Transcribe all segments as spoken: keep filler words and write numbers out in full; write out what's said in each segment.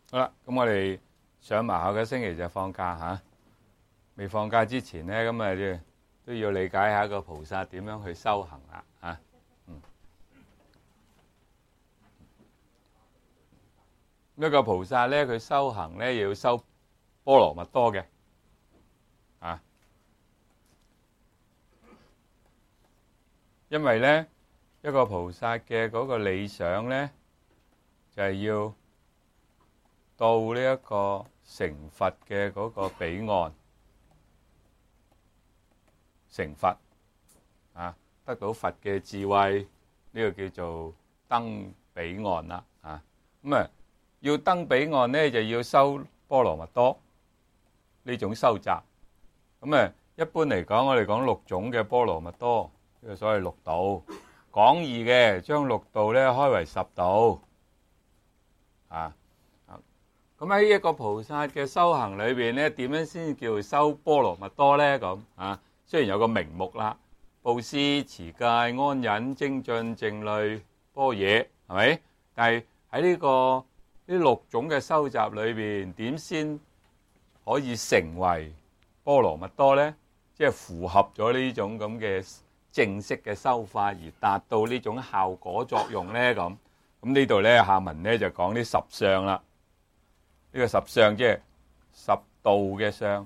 好啦，咁我哋上埋下個星期就放假嚇。未放假之前咧，咁啊都要理解下個菩薩點樣去修行啦嚇。嗯，一個菩薩咧，佢修行咧要修波羅蜜多嘅啊，因為咧一個菩薩嘅嗰個理想咧，就係要到呢一個成佛嘅嗰個彼岸。成佛啊，得到佛嘅智慧，呢、這個叫做登彼岸啦啊！咁啊，要登彼岸呢，就要修波羅蜜多呢種修習。咁啊，一般嚟講，我哋講六種嘅波羅蜜多，呢個所謂六道。廣義嘅將六道咧開為十道啊。咁喺一個菩薩嘅修行裏邊咧，點樣先叫修波羅蜜多咧？咁啊？雖然有個名目啦，布施、持戒、安忍、精進、靜慮、般若，係咪？但係喺呢個呢六種嘅修習裏邊，點先可以成為波羅蜜多呢？即係符合咗呢種咁嘅正式嘅修法，而達到呢種效果作用呢？咁咁呢度呢，下文呢就講啲十相啦。呢個十相即係十道嘅相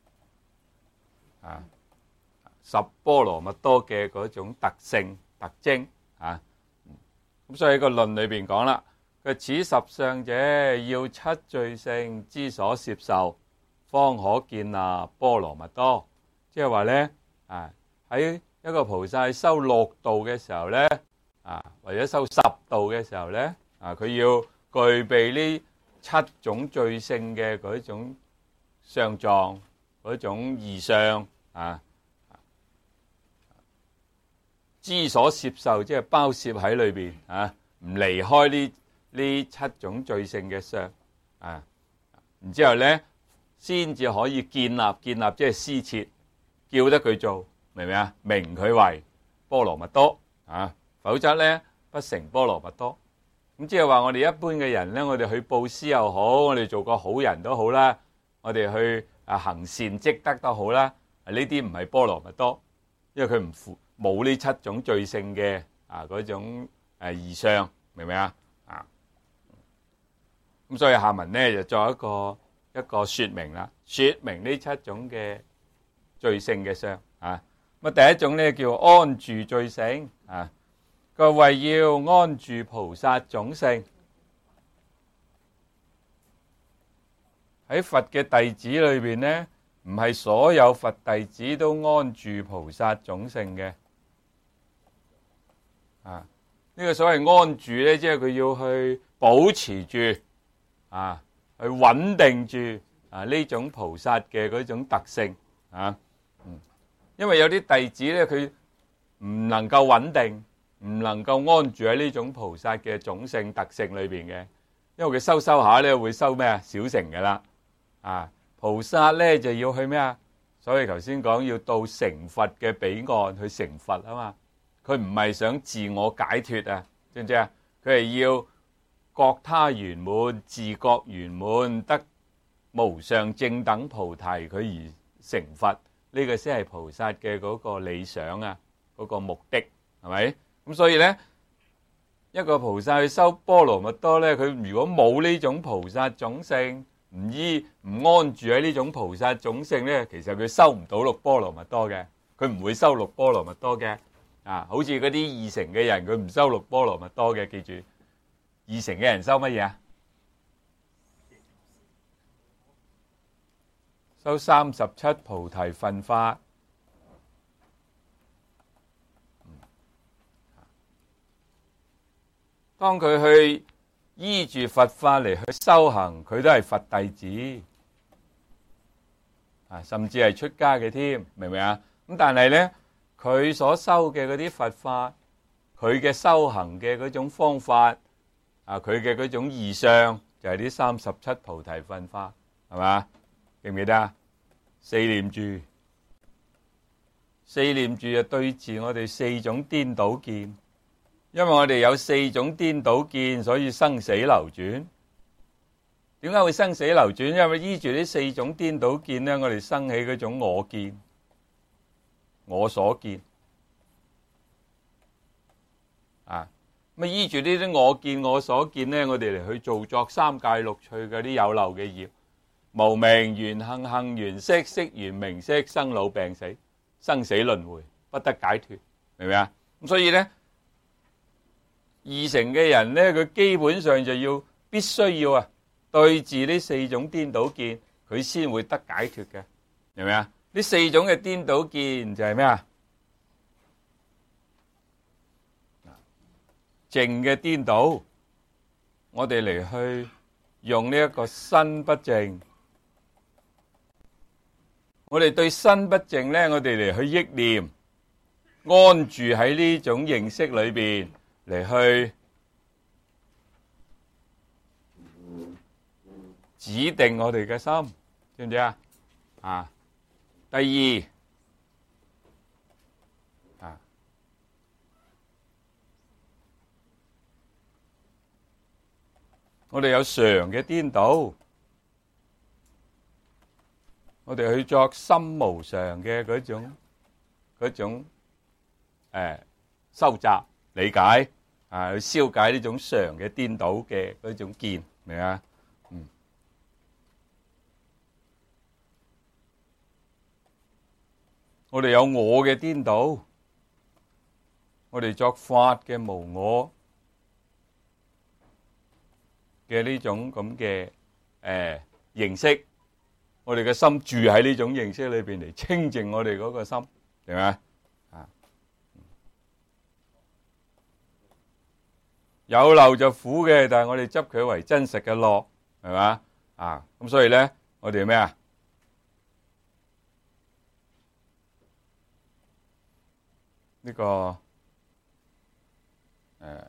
啊。十波羅蜜多嘅嗰種特性特徵啊，咁所以個論裏邊講啦，佢此十相者，要七罪性之所攝受，方可建立波羅蜜多。即係話咧啊，喺一個菩薩修六道嘅時候咧啊，或者修十道嘅時候咧啊，佢要具備呢七種罪性嘅嗰種相狀，嗰種異相啊。之所攝受，即係包攝喺裏邊啊，唔離開呢呢七種罪性嘅相啊。然之後咧，先至可以建立建立，即係施設，叫得佢做，明唔明啊？名佢為波羅蜜多啊，否則咧不成波羅蜜多。咁即係話我哋一般嘅人咧，我哋去布施又好，我哋做個好人都好啦，我哋去啊行善積德都好啦，呢啲唔係波羅蜜多，因為佢唔符。冇呢七種罪性嘅啊嗰種誒異相，明唔明啊？啊，咁所以下文咧就作一個一個説明啦，説明呢七種嘅罪性嘅相啊。咁啊第一種咧叫安住罪性啊，佢為要安住菩薩種性，喺佛嘅弟子裏邊咧，唔係所有佛弟子都安住菩薩種性嘅。啊！呢個所謂安住咧，即係佢要去保持住啊，去穩定住啊呢種菩薩嘅嗰種特性啊。嗯，因為有啲弟子咧，佢唔能夠穩定，唔能夠安住喺呢種菩薩嘅種性特性裏邊嘅，因為佢修修下咧會修咩啊？小乘噶啦啊！菩薩咧就要去咩啊？所以頭先講要到成佛嘅彼岸去成佛啊嘛。佢唔係想自我解脫啊，知唔知啊？佢係要覺他圓滿、自覺圓滿，得無上正等菩提，佢而成佛。呢個先係菩薩嘅嗰個理想啊，嗰個目的係咪？咁所以咧，一個菩薩去修波羅蜜多咧，佢如果冇呢種菩薩種性，唔依唔安住喺呢種菩薩種性咧，其實佢修唔到六波羅蜜多嘅，佢唔會修六波羅蜜多嘅。啊，好似嗰啲二乘嘅人，佢唔修六波羅蜜多嘅，記住，二乘嘅人修乜嘢啊？修三十七菩提分法。當佢去依住佛法嚟去修行，佢都係佛弟子，啊，甚至係出家嘅添，明唔明啊？咁但係咧，佢所修嘅嗰啲佛法，佢嘅修行嘅嗰種方法，啊，佢嘅嗰種異相，就係呢三十七菩提分法，係嘛？記唔記得啊？四念住，四念住就對治我哋四種顛倒見，因為我哋有四種顛倒見，所以生死流轉。 點解會生死流轉？因為依住呢四種顛倒見咧，我哋生起嗰種我見、我所見啊。咁啊，依住呢啲我見、我所見咧，我哋嚟去造作三界六趣嗰啲有漏嘅業，無明緣行，行緣識，識緣名色，生老病死，生死輪迴，不得解脫，明唔明啊？咁所以咧，二乘嘅人咧，佢基本上就要必須要啊，對治呢四種顛倒見，佢先會得解脫嘅，明唔明啊？呢四種嘅顛倒見就係咩啊？淨嘅顛倒，我哋嚟去用呢一個身不淨，我哋對身不淨咧，我哋嚟去憶念，安住喺呢種認識裏邊嚟去指定我哋嘅心，知唔知啊？啊，第二。我哋有常嘅顛倒，我哋去作心無常嘅嗰種嗰種誒收集理解啊，去消解呢種常嘅顛倒嘅嗰種見，明啊？嗯，我哋有我嘅顛倒，我哋作法嘅無我嘅呢種咁嘅誒形式，我哋嘅心住喺呢種形式裏邊嚟清淨我哋嗰個心，明嘛？啊，有漏就苦嘅，但係我哋執佢為真實嘅樂，係嘛？啊，咁所以咧，我哋咩啊？呢個誒。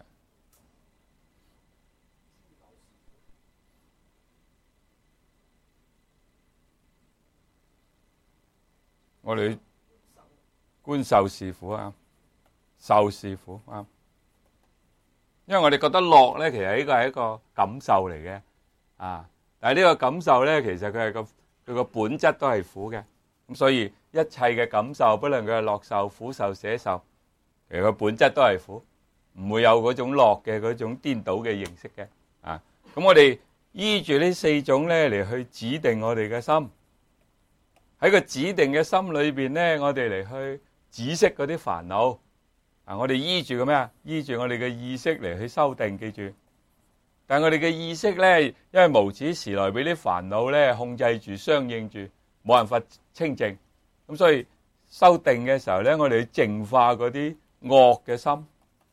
我哋觀受是苦啊，受是苦啊，因為我哋覺得樂咧，其實呢個係一個感受嚟嘅啊。但係呢個感受咧，其實佢係個佢個本質都係苦嘅。咁所以一切嘅感受，不論佢係樂受、苦受、捨受，其實個本質都係苦，唔會有嗰種樂嘅嗰種顛倒嘅形式嘅啊。咁我哋依住呢四種咧嚟去指定我哋嘅心。喺個指定嘅心裏邊咧，我哋嚟去止息嗰啲煩惱。啊，我哋依住個咩啊？依住我哋嘅意識嚟去修定，記住。但係我哋嘅意識咧，因為無始時來俾啲煩惱咧控制住、相應住，冇辦法清淨。咁所以修定嘅時候咧，我哋去淨化嗰啲惡嘅心、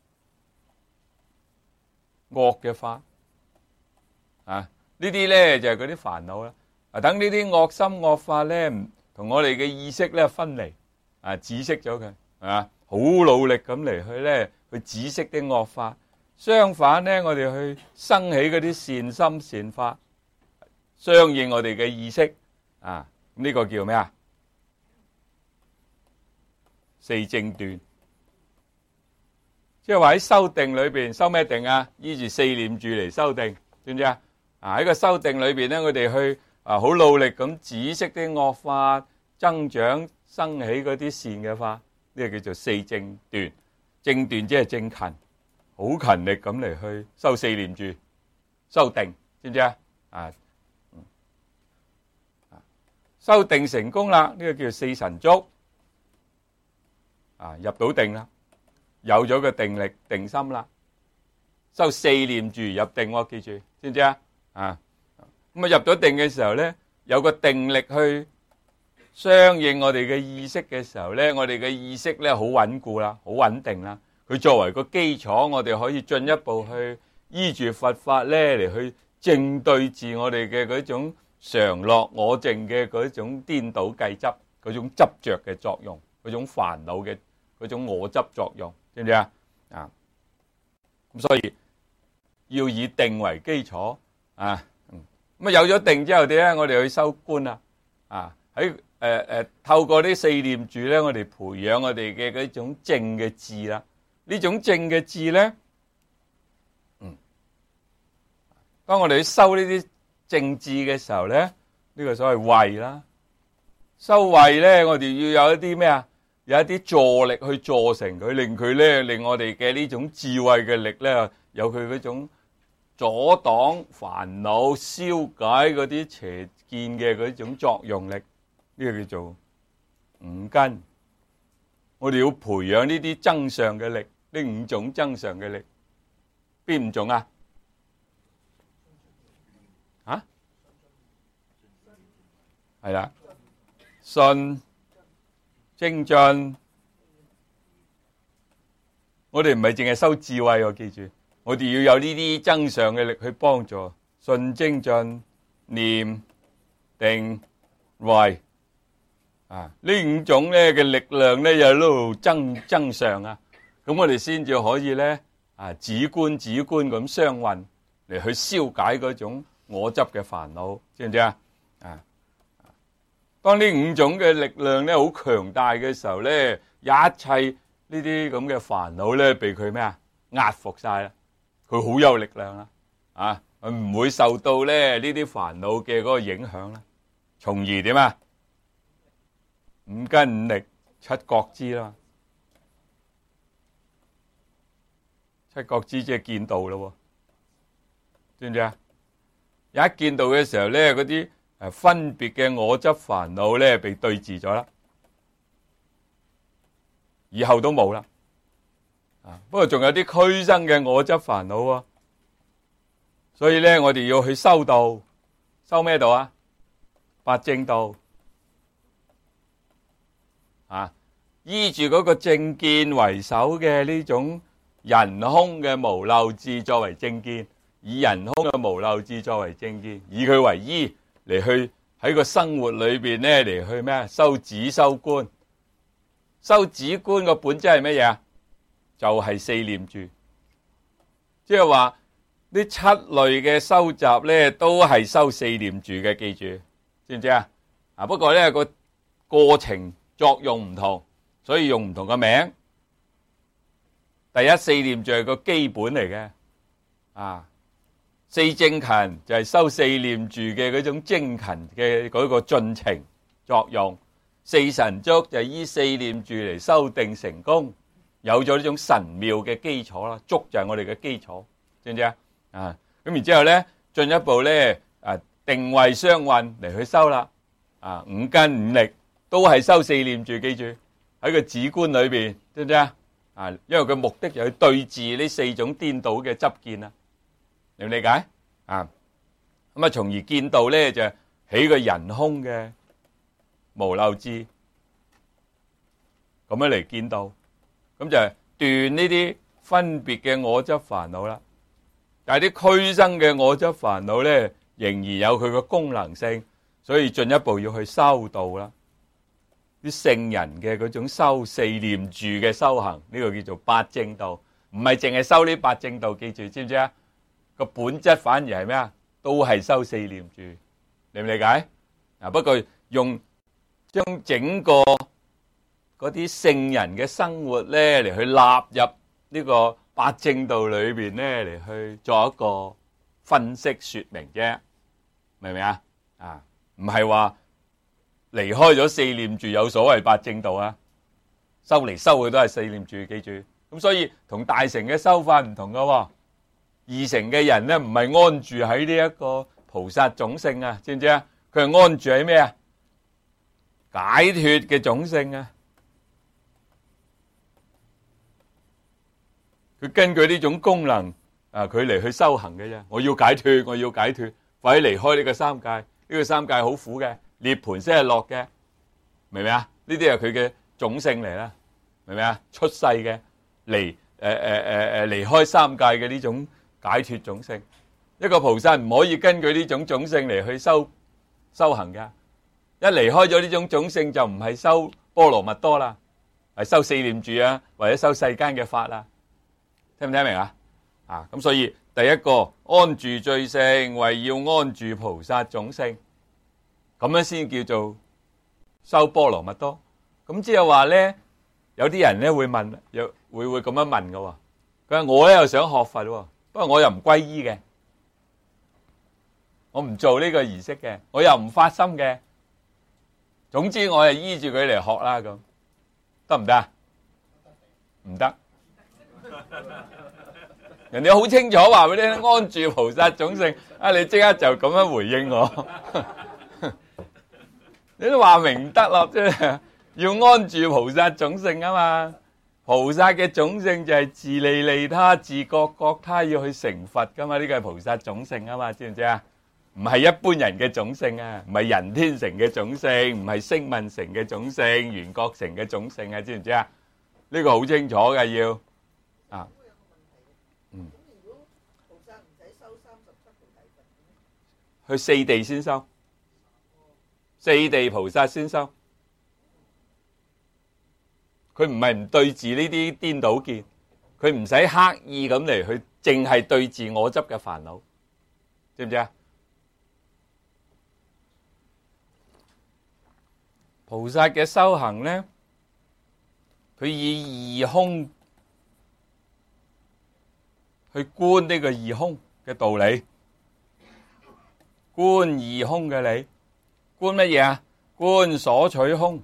惡嘅法。啊，呢啲咧就係嗰啲煩惱啦。啊，等呢啲惡心惡法咧，同我哋嘅意識咧分離，啊，止息咗佢，係嘛？好努力咁嚟去咧，去止息啲惡法。相反咧，我哋去生起嗰啲善心善法，相應我哋嘅意識，啊，呢個叫咩啊？四正斷，即係話喺修定裏邊，修咩定啊？依住四念住嚟修定，知唔知啊？啊，喺個修定裏邊咧，我哋去啊，好努力咁止息啲惡法，增長生起嗰啲善嘅法，呢個叫做四正斷。正斷即係正勤，好勤力咁嚟去修四念住，修定，知唔知啊？啊，修定成功啦，呢個叫四神足，啊，入到定啦，有咗個定力定心啦，修四念住入定，我記住，知唔知啊？啊。咁啊，入咗定嘅時候咧，有個定力去相應我哋嘅意識嘅時候咧，我哋嘅意識咧好穩固啦，好穩定啦。佢作為個基礎，我哋可以進一步去依住佛法咧嚟去正對治我哋嘅嗰種常樂我淨嘅嗰種顛倒計執，嗰種執着嘅作用，嗰種煩惱嘅嗰種我執作用，知唔知啊？啊，咁所以要以定為基礎啊。咁啊，有咗定之後點咧？我哋去修觀啊！啊，喺誒誒透過呢四念住咧，我哋培養我哋嘅嗰種正嘅智啦。呢種正嘅智咧，嗯，當我哋去修呢啲正智嘅時候咧，呢個所謂慧啦。修慧咧，我哋要有一啲咩啊？有一啲助力去助成佢，令佢咧，令我哋嘅呢種智慧嘅力咧，有佢嗰種阻擋煩惱、消解嗰啲邪見嘅嗰種作用力。呢個叫做五根。我哋要培養呢啲增上嘅力，呢五種增上嘅力，邊五種啊？啊？係啦，信、精進。我哋唔係淨係修智慧，我記住，我哋要有呢啲增上嘅力去幫助信、精進、念、定、慧。啊！呢五種咧嘅力量咧，又喺度增增上啊！咁我哋先至可以咧啊，止觀止觀咁相運嚟去消解嗰種我執嘅煩惱，知唔知啊？啊！當呢五種嘅力量咧好強大嘅時候咧，一切呢啲咁嘅煩惱咧，被佢咩啊壓服晒啦，佢好有力量啦，啊，佢唔會受到咧呢啲煩惱嘅嗰個影響啦，從而點啊？五根五力七覺支啦，七覺支即係見道咯，知唔知啊？一見道嘅時候咧，嗰啲誒分別嘅我執煩惱咧被對治咗啦，以後都冇啦。啊，不過仲有啲俱生嘅我執煩惱喎，所以咧我哋要去修道，修咩道啊？八正道。啊！依住嗰個正見為首嘅呢種人空嘅無漏智作為正見，以人空嘅無漏智作為正見，以佢為依嚟去喺個生活裏邊咧嚟去咩？修止修觀，修止觀個本質係乜嘢啊？就係、是、四念住，即係話呢七類嘅修習咧都係修四念住嘅，記住知唔知啊？啊不過咧個過程。作用唔同，所以用唔同嘅名。第一四念就係個基本嚟嘅，啊，四正勤就係修四念住嘅嗰種精勤嘅嗰個進程作用。四神足就係依四念住嚟修定成功，有咗呢種神妙嘅基礎啦。足就係我哋嘅基礎，知唔知啊？啊，咁然之後咧，進一步咧，啊定慧相運嚟去修啦，啊五根五力。都係修四念住，記住喺個止觀裏邊，知唔知啊？啊，因為佢目的就去對治呢四種顛倒嘅執見啊，理唔理解？啊，咁啊，從而見道咧就起個人空嘅無漏智，咁樣嚟見道，咁就斷呢啲分別嘅我執煩惱啦。但係啲俱生嘅我執煩惱咧，仍然有佢個功能性，所以進一步要去修道啦。啲聖人嘅嗰種修四念住嘅修行，呢個叫做八正道，唔係淨係修呢八正道，記住知唔知啊？個本質反而係咩啊？都係修四念住，理唔理解？啊，不過用將整個嗰啲聖人嘅生活咧嚟去納入呢個八正道裏邊咧嚟去做一個分析說明啫，明唔明啊？啊，唔係話。離開咗四念住有所謂八正道啊，修嚟修去都係四念住，記住。咁所以同大乘嘅修法唔同噶，二乘嘅人咧唔係安住喺呢一個菩薩種性啊，知唔知啊？佢係安住喺咩啊？解脫嘅種性啊。佢根據呢種功能啊，佢嚟去修行嘅啫。我要解脫，我要解脫，快啲離開呢個三界。呢個三界好苦嘅。涅槃先係樂嘅，明唔明啊？呢啲係佢嘅種性嚟啦，明唔明啊？出世嘅離誒誒誒誒離開三界嘅呢種解脫種性，一個菩薩唔可以根據呢種種性嚟去修修行噶。一離開咗呢種種性，就唔係修波羅蜜多啦，係修四念住啊，或者修世間嘅法啦。聽唔聽明啊？啊，咁所以第一個安住最勝，為要安住菩薩種性。咁樣先叫做修波羅蜜多。咁即係話咧，有啲人咧會問，又會會咁樣問嘅。佢話我咧又想學佛，不過我又唔皈依嘅。 我唔做呢個儀式嘅，我又唔發心嘅。總之我係依住佢嚟學啦，咁得唔得啊？唔得。人哋好清楚話俾你聽，安住菩薩種性啊！你即刻就咁樣回應我，你都話明唔得咯，即係要安住菩薩種性啊嘛！菩薩嘅種性就係自利利他，自覺覺他，要去成佛噶嘛？呢個係菩薩種性啊嘛，知唔知啊？唔係一般人嘅種性啊，唔係人天成嘅種性，唔係聲聞成嘅種性，緣覺成嘅種性啊，知唔知啊？呢個好清楚嘅要啊。嗯。去四地先修，四地菩薩先修。佢唔係唔對治呢啲顛倒見，佢唔使刻意咁嚟去，淨係對治我執嘅煩惱，知唔知啊？菩薩嘅修行咧，佢以二空去觀呢個二空嘅道理，觀二空嘅理，觀乜嘢啊？觀所取空。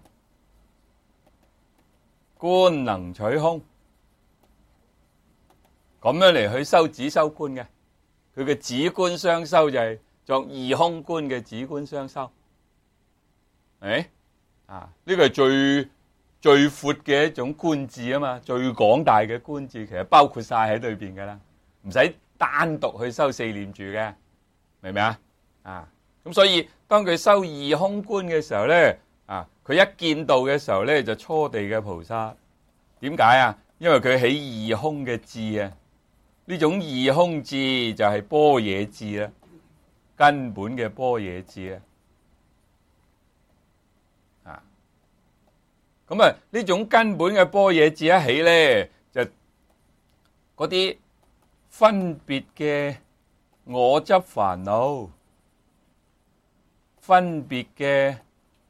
觀能取空，咁樣嚟去修止修觀嘅，佢嘅止觀雙修就係作二空觀嘅止觀雙修。誒，啊，呢個係最最闊嘅一種觀智啊嘛，最廣大嘅觀智，其實包括晒喺裏邊噶啦，唔使單獨去修四念住嘅，明唔明啊？啊，咁所以當佢修二空觀嘅時候咧。啊！佢一見到嘅時候咧，就初地嘅菩薩。點解啊？因為佢起二空嘅智啊！呢種二空智就係般若智啦，根本嘅般若智啊！啊！咁啊，呢種根本嘅般若智一起咧，就嗰啲分別嘅我執煩惱，分別嘅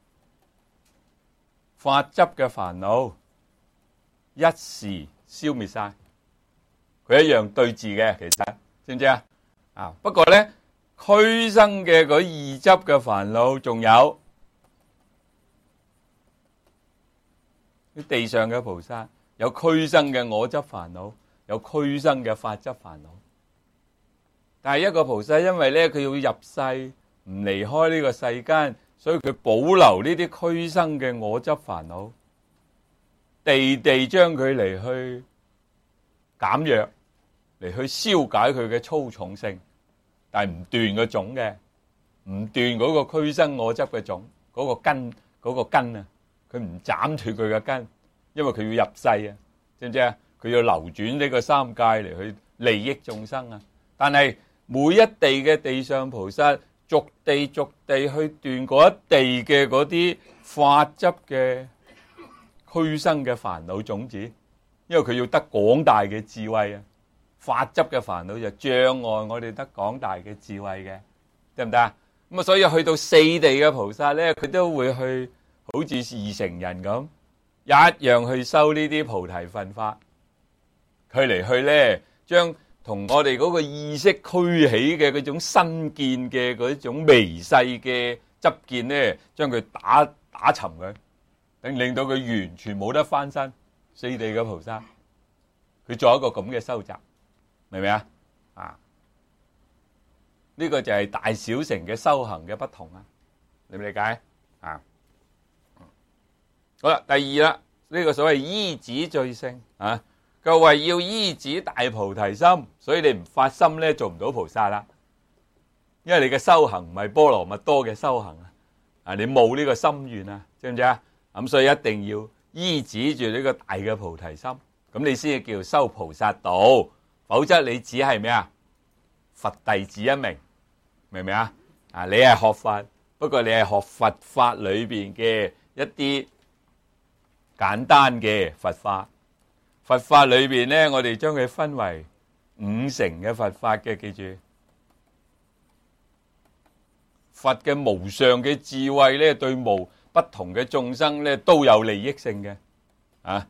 法執嘅煩惱一時消滅晒，佢一樣對治嘅，其實知唔知啊？啊，不過咧，俱生嘅嗰二執嘅煩惱仲有，啲地上嘅菩薩有俱生嘅我執煩惱，有俱生嘅法執煩惱。但係一個菩薩因為咧佢要入世，唔離開呢個世間。所以佢保留呢啲俱生嘅我執煩惱，地地將佢嚟去減弱，嚟去消解佢嘅粗重性，但係唔斷個種嘅，唔斷嗰個俱生我執嘅種，嗰、嗰個根，嗰、嗰個根啊，佢唔斬斷佢嘅根，因為佢要入世啊，知唔知啊？佢要流轉呢個三界嚟去利益眾生啊。但係每一地嘅地上菩薩，逐地逐地去斷嗰一地嘅嗰啲法執嘅俱生嘅煩惱種子，因為佢要得廣大嘅智慧啊！法執嘅煩惱就障礙我哋得廣大嘅智慧嘅，得唔得啊？咁啊，所以去到四地嘅菩薩咧，佢都會去好似二乘人咁，一樣去修呢啲菩提分法，佢嚟去咧將。同我哋嗰個意識俱起嘅嗰種身見嘅嗰種微細嘅執見咧，將佢打打沉佢，令令到佢完全冇得翻身。四地嘅菩薩，佢做一個咁嘅修習，明唔明啊？啊，呢個就係大小乘嘅修行嘅不同啊，理唔理解啊？好啦，第二啦，呢個所謂依止最勝啊。就為要依止大菩提心，所以你唔發心咧，做唔到菩薩啦。因為你嘅修行唔係波羅蜜多嘅修行啊，啊，你冇呢個心願啊，知唔知啊？咁所以一定要依止住呢個大嘅菩提心，咁你先至叫修菩薩道，否則你只係咩啊？佛弟子一名，明唔明啊？啊，你係學佛，不過你係學佛法裏邊嘅一啲簡單嘅佛法。佛法裏邊咧，我哋將佢分為五乘嘅佛法嘅，記住，佛嘅無上嘅智慧咧，對無不同嘅眾生咧都有利益性嘅，啊，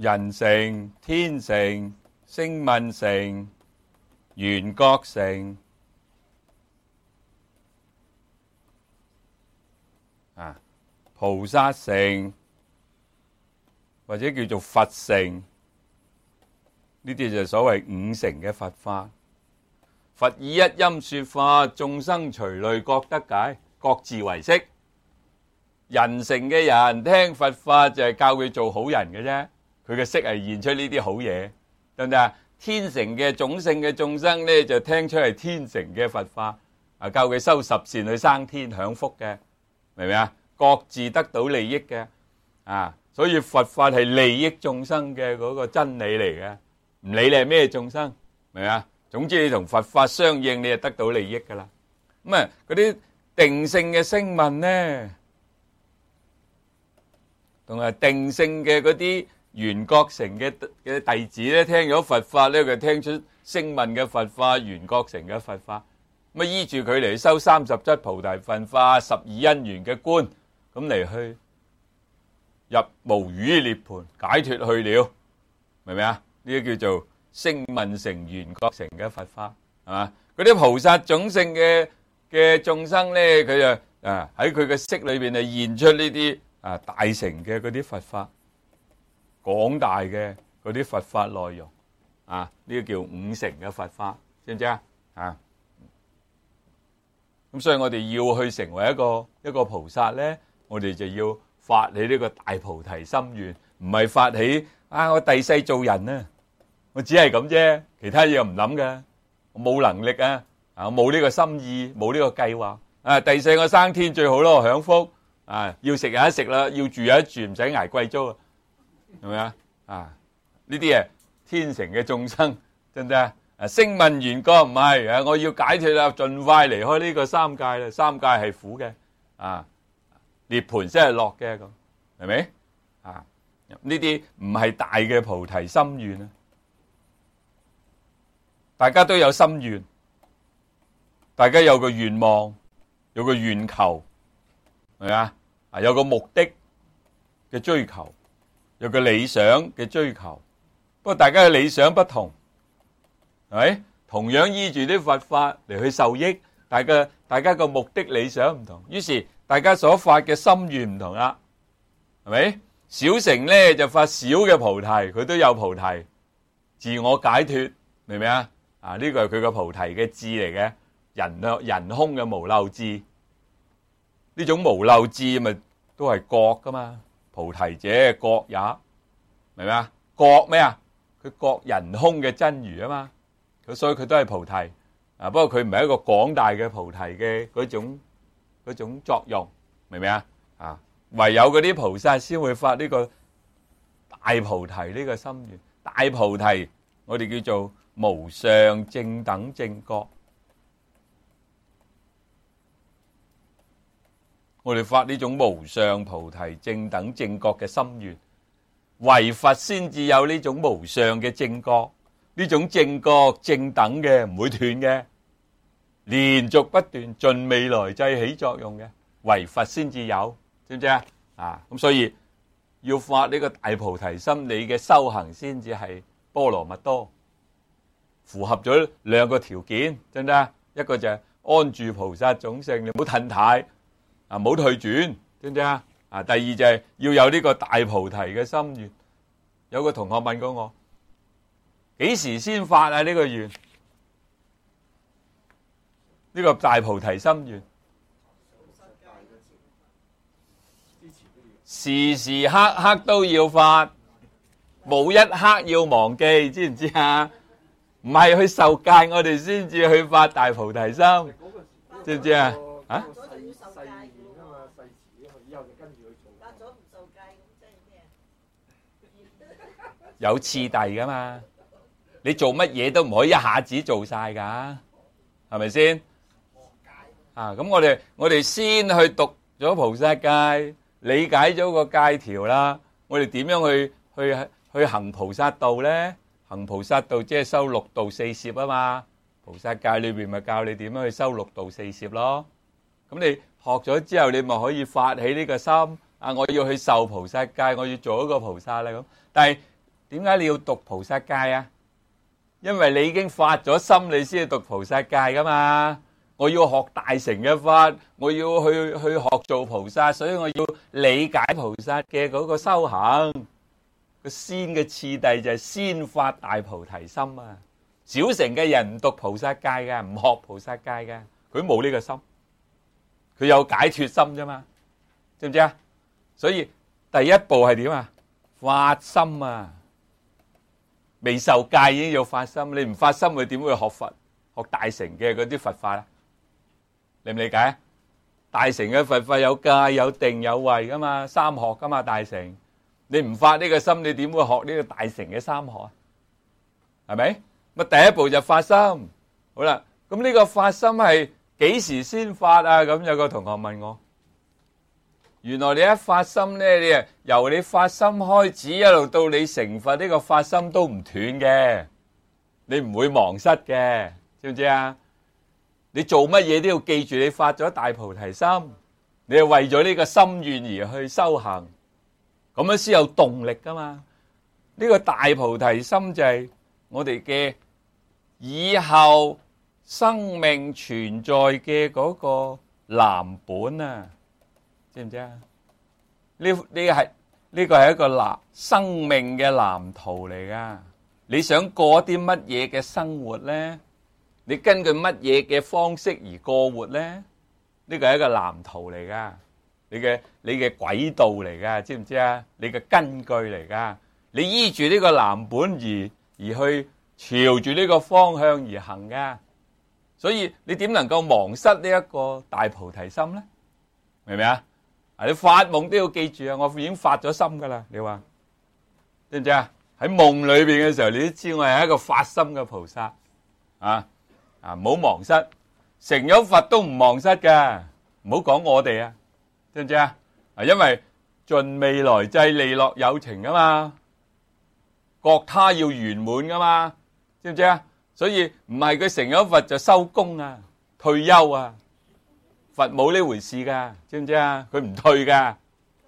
人乘、天乘、聲聞乘、緣覺乘啊，菩薩乘或者叫做佛乘，呢啲就係所謂五乘嘅佛法。佛以一音說法，眾生隨類各得解，各自為識。人乘嘅人聽佛法就係教佢做好人嘅啫，佢嘅識係現出呢啲好嘢，得唔得啊？天乘嘅種姓嘅眾生呢，就聽出係天乘嘅佛法，啊教佢修十善去生天享福嘅，明唔明啊？各自得到利益嘅，啊，所以佛法係利益眾生嘅嗰個真理嚟嘅，唔理你係咩眾生，明唔明啊？總之你同佛法相應，你就得到利益噶啦。咁啊，嗰啲定性嘅聲聞呢，同埋定性嘅嗰啲緣覺乘嘅嘅弟子咧，聽咗佛法咧，佢聽出聲聞嘅佛法、緣覺乘嘅佛法，咁啊依住佢嚟修三十七菩提分化、十二因緣嘅觀，咁嚟去入無餘涅槃，解脫去了，明唔明啊？呢啲叫做聲聞乘、緣覺乘嘅佛法，係嘛？嗰啲菩薩種性嘅嘅眾生咧，佢就啊喺佢嘅識裏邊啊現出呢啲啊大乘嘅嗰啲佛法，廣大嘅嗰啲佛法內容，啊呢個叫五乘嘅佛法，知唔知啊？啊，咁所以我哋要去成為一個一個菩薩咧，我哋就要發起呢個大菩提心願，唔係發起啊我第世做人啊。我只係咁啫，其他嘢唔諗㗎，我冇能力啊，啊，我冇呢個心意，冇呢個計劃啊。第四我生天最好咯，享福啊，要食有得食啦，要住有得住，唔使捱貴租啊，係咪啊？啊，呢啲係天乘嘅眾生，得唔得啊？啊，聲聞緣覺唔係啊，我要解脫啦，盡快離開呢個三界啦，三界係苦嘅啊，涅槃先係樂嘅，咁係咪啊？呢啲唔係大嘅菩提心願啊！大家都有心願，大家有個願望，有個願求，係咪啊？啊，有個目的嘅追求，有個理想嘅追求。不過大家嘅理想不同，係咪？同樣依住啲佛法嚟去受益，大家大家個目的理想唔同，於是大家所發嘅心願唔同啦，係咪？小乘咧就發小嘅菩提，佢都有菩提，自我解脫，明唔明啊？啊！呢個係佢個菩提嘅智嚟嘅，人啊人空嘅無漏智，呢種無漏智咪都係覺噶嘛？菩提者覺也，明唔明啊？覺咩啊？佢覺人空嘅真如啊嘛，佢所以佢都係菩提啊。不過佢唔係一個廣大嘅菩提嘅嗰種嗰種作用，明唔明啊？啊，唯有嗰啲菩薩先會發呢個大菩提呢個心願。大菩提我哋叫做無上正等正覺，我哋發呢種無上菩提正等正覺嘅心願，唯佛先至有呢種無上嘅正覺，呢種正覺正等嘅唔會斷嘅，連續不斷，盡未來際起作用嘅，唯佛先至有，知唔知啊？啊，咁所以要發呢個大菩提心，你嘅修行先至係波羅蜜多。符合咗兩個條件，真唔真啊？一個就係安住菩薩種性，你唔好褪軚啊，唔好退轉，知唔知啊？啊，第二就係要有呢個大菩提嘅心願。有個同學問過我，幾時先發啊？呢個願，呢個大菩提心願，時時刻刻都要發，冇一刻要忘記，知唔知啊？唔係去受戒，我哋先至去發大菩提心，知唔知啊？啊？有次第噶嘛？你做乜嘢都唔可以一下子做晒噶，係咪先？啊，咁我哋我哋先去讀咗菩薩戒，理解咗個戒條啦。我哋點樣去去去行菩薩道咧？行菩薩道即係修六度四攝啊嘛，菩薩戒裏邊咪教你點樣去修六度四攝咯。咁你學咗之後，你咪可以發起呢個心啊！我要去受菩薩戒，我要做一個菩薩啦咁。但係點解你要讀菩薩戒啊？因為你已經發咗心，你先去讀菩薩戒噶嘛。我要學大乘嘅法，我要去去學做菩薩，所以我要理解菩薩嘅嗰個修行。個先嘅次第就係先發大菩提心啊！小乘嘅人唔讀菩薩戒嘅，唔學菩薩戒嘅，佢冇呢個心，佢有解脫心啫嘛，知唔知啊？所以第一步係點啊？發心啊！未受戒已經要發心，你唔發心，佢點會學佛、學大乘嘅嗰啲佛法啊？理唔理解啊？大乘嘅佛法有戒、有定、有慧噶嘛，三學噶嘛，大乘。你唔發呢個心，你點會學呢個大乘嘅三學啊？係咪？咁第一步就發心。好啦，咁呢個發心係幾時先發啊？咁有個同學問我，原來你一發心咧，你啊由你發心開始，一路到你成佛，呢個發心都唔斷嘅，你唔會忘失嘅，知唔知啊？你做乜嘢都要記住，你發咗大菩提心，你係為咗呢個心願而去修行，咁樣先有動力噶嘛。呢個大菩提心就係我哋嘅以後生命存在嘅嗰個藍本啊，知唔知啊？呢呢係呢個係一個藍生命嘅藍圖嚟噶。你想過啲乜嘢嘅生活咧？你根據乜嘢嘅方式而過活咧？呢個係一個藍圖嚟噶，你嘅你嘅軌道嚟噶，知唔知啊？你嘅根據嚟噶，你依住呢個藍本而而去朝住呢個方向而行噶，所以你點能夠忘失呢一個大菩提心咧？明唔明啊？啊，你發夢都要記住啊！我已經發咗心噶啦，你話知唔知啊？喺夢裏邊嘅時候，你都知我係一個發心嘅菩薩啊！啊，唔好忘失，成咗佛都唔忘失噶，唔好講我哋啊，知唔知啊？啊，因為盡未來際利樂有情噶嘛，國他要圓滿噶嘛，知唔知啊？所以唔係佢成咗佛就收工啊，退休啊，佛冇呢回事噶，知唔知啊？佢唔退噶，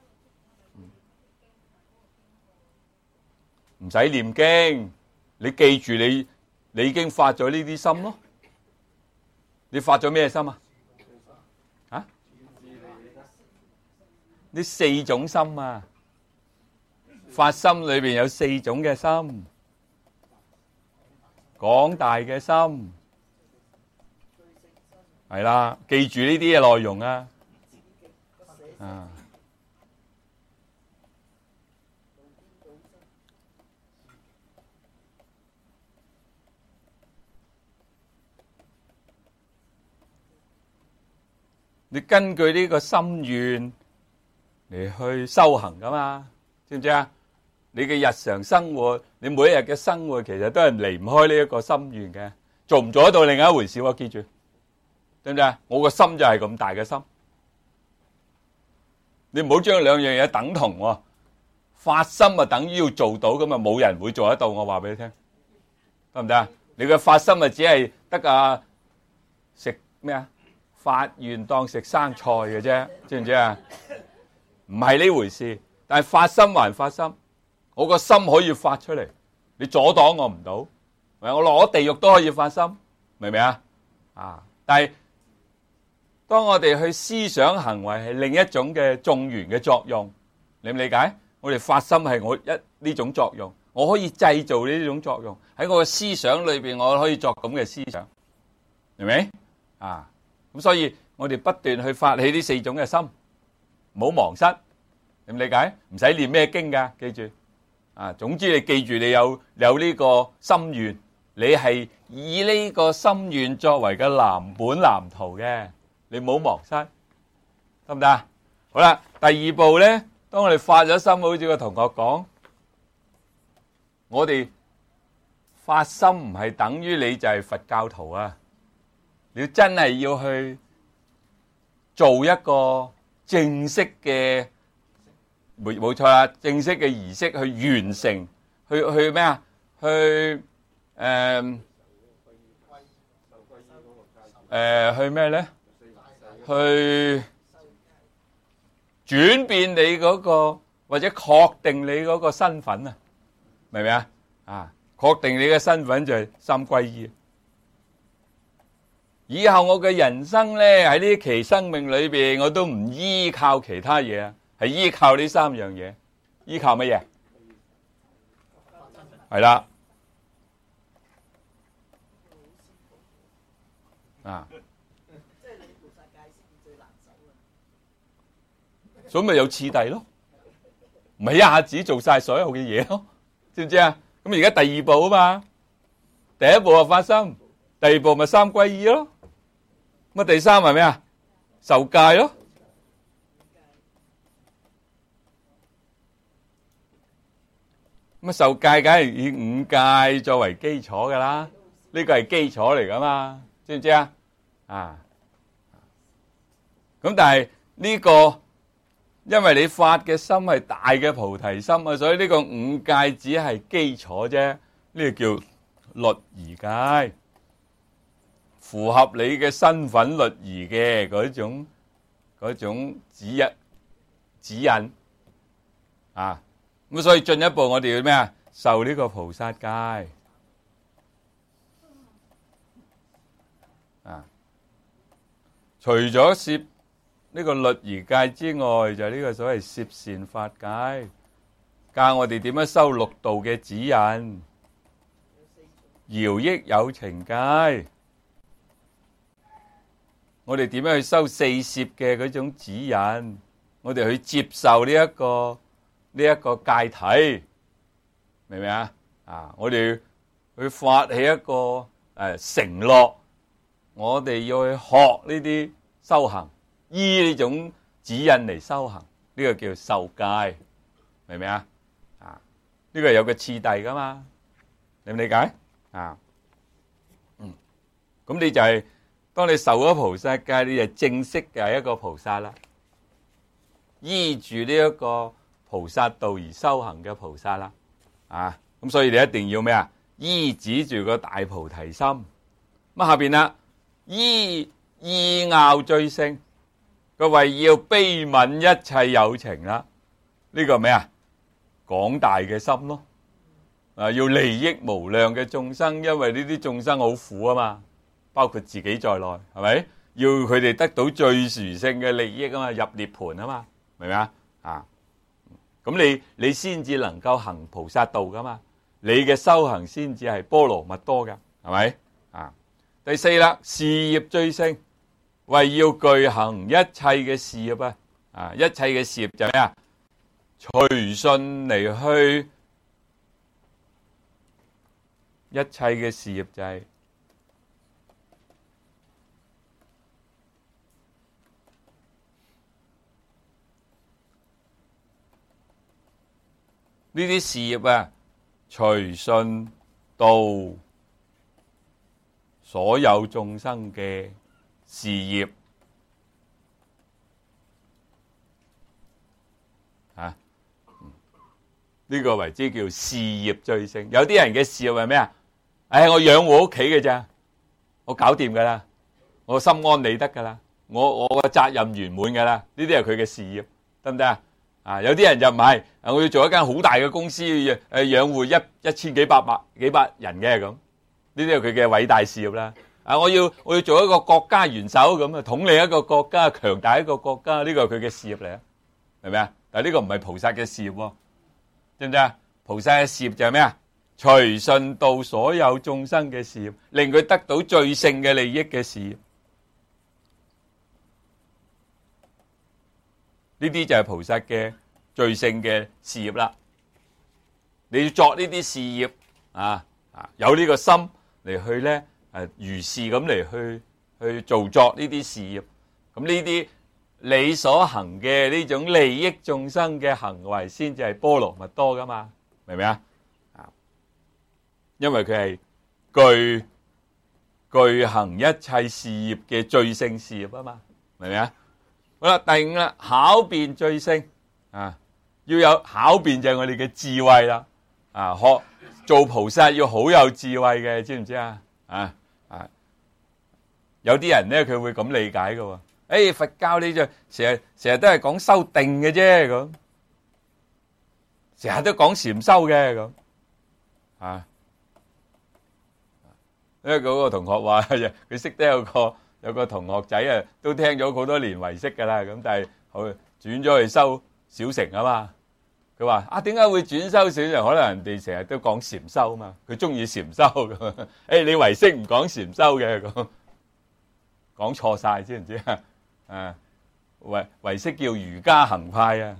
唔使念經，你記住你你已經發咗呢啲心咯。你發咗咩心啊？啊？呢四種心啊，發心裏邊有四種嘅心，廣大嘅心，係啦，記住呢啲嘅內容啊，啊。你根據呢個心願嚟去修行噶嘛，知唔知啊？你嘅日常生活，你每一日嘅生活，其實都係離唔開呢一個心願嘅。做唔做得到另一回事喎，記住，知唔知啊？我個心就係咁大嘅心，你唔好將兩樣嘢等同喎。發心啊，等於要做到，咁啊冇人會做得到。我話俾你聽，得唔得啊？你嘅發心啊，只係得啊食咩啊？發願當食生菜嘅啫，知唔知啊？唔係呢回事。但係發心還發心，我個心可以發出嚟，你阻擋我唔到。我落地獄都可以發心，明唔明啊？啊！但係當我哋去思想行為係另一種嘅眾緣嘅作用，理唔理解？我哋發心係我一呢種作用，我可以製造呢種作用喺我嘅思想裏邊，我可以作咁嘅思想，明唔明？啊！咁所以我哋不斷去發起呢四種嘅心，唔好忘失，理唔理解？唔使念咩經噶，記住啊！總之你記住你有有呢個心願，你係以呢個心願作為嘅藍本藍圖嘅，你唔好忘失，得唔得啊？好啦，第二步咧，當我哋發咗心，好似個同學講，我哋發心唔係等於你就係佛教徒啊！你真係要去做一個正式嘅，冇冇錯啦，正式嘅儀式去完成，去去咩啊？去誒誒去咩咧？去轉變你嗰個或者確定你嗰個身份啊？明明唔明啊？啊，確定你嘅身份就係三歸依。以後我嘅人生咧，喺呢期生命裏邊，我都唔依靠其他嘢啊，係依靠呢三樣嘢。依靠乜嘢？係啦，啊，所以咪有次第咯，唔係一下子做晒所有嘅嘢咯，知唔知啊？咁而家第二步啊嘛，第一步係發心，第二步咪三歸依咯。咁啊，第三係咩啊？受戒咯。咁啊，受戒梗係以五戒作為基礎噶啦，呢個係基礎嚟噶嘛，知唔知啊？啊，咁但係呢個，因為你發嘅心係大嘅菩提心啊，所以呢個五戒只係基礎啫，呢個叫律儀戒。符合你嘅身份律儀嘅嗰種嗰種指引指引啊，咁所以進一步我哋要咩啊？受呢個菩薩戒啊，除咗攝呢個律儀戒之外，就係呢個所謂攝善法戒，教我哋點樣修六道嘅指引，饒益有情戒。我哋點樣去修四攝嘅嗰種指引？我哋去接受呢一個呢一個戒體，明唔明啊？啊，我哋去發起一個誒承諾，我哋要去學呢啲修行，依呢種指引嚟修行，呢個叫受戒，明唔明啊？啊，呢個係有個次第噶嘛，理唔理解？啊，嗯，咁你就係。當你受咗菩薩戒，你就正式嘅係一個菩薩啦，依住呢一個菩薩道而修行嘅菩薩啦，啊，咁所以你一定要咩啊？依止住個大菩提心。咁下邊啦，依意樂最勝，佢為要悲憫一切有情啦，呢個咩啊？廣大嘅心咯，啊，要利益無量嘅眾生，因為呢啲眾生好苦啊嘛。包括自己在內，係咪？要佢哋得到最殊勝嘅利益啊嘛，入涅槃啊嘛，明唔明啊？啊，咁你你先至能夠行菩薩道噶嘛，你嘅修行先至係波羅蜜多噶，係咪？啊，第四啦，事業最勝，為要具行一切嘅事業啊，啊，一切嘅事業就係咩啊？隨順嚟去，一切嘅事業就係。呢啲事業啊，隨順到所有眾生嘅事業啊，呢個為之叫事業最勝。有啲人嘅事業係咩啊？唉，我養活屋企嘅咋，我搞掂噶啦，我心安理得噶啦，我我嘅責任圓滿噶啦，呢啲係佢嘅事業，得唔得啊？啊！有啲人就唔係，我要做一間好大嘅公司，誒養活一一千幾百百幾百人嘅咁，呢啲係佢嘅偉大事業啦。啊！我要我要做一個國家元首咁啊，統領一個國家，強大一個國家，呢個係佢嘅事業嚟啊，明唔明啊？但係呢個唔係菩薩嘅事業喎，知唔知啊？菩薩嘅事業就係咩啊？隨順到所有眾生嘅事業，令佢得到最勝嘅利益嘅事業。呢啲就係菩薩嘅最勝嘅事業啦。你要作呢啲事業啊啊，有呢個心嚟去咧，誒如是咁嚟去去做作呢啲事業。咁呢啲你所行嘅呢種利益眾生嘅行為，先至係波羅蜜多噶嘛？明唔明啊？啊，因為佢係具具行一切事業嘅最勝事業啊嘛，明唔明啊？好啦，第五啦，巧辯最勝啊，要有巧辯就係我哋嘅智慧啦。啊，學做菩薩要好有智慧嘅，知唔知啊？啊啊，有啲人咧佢會咁理解嘅喎。誒，佛教你就成日成日都係講修定嘅啫，咁成日都講禪修嘅咁。 啊。因為嗰個同學話佢識得有個有個同學仔啊，都聽咗好多年唯識噶啦，咁但係佢轉咗去修小乘啊嘛。佢話啊，點解會轉修小乘？可能人哋成日都講禪修啊嘛，佢中意禪修咁。誒，你唯識唔講禪修嘅，咁講錯晒，知唔知啊？啊，唯唯識叫瑜伽行派啊。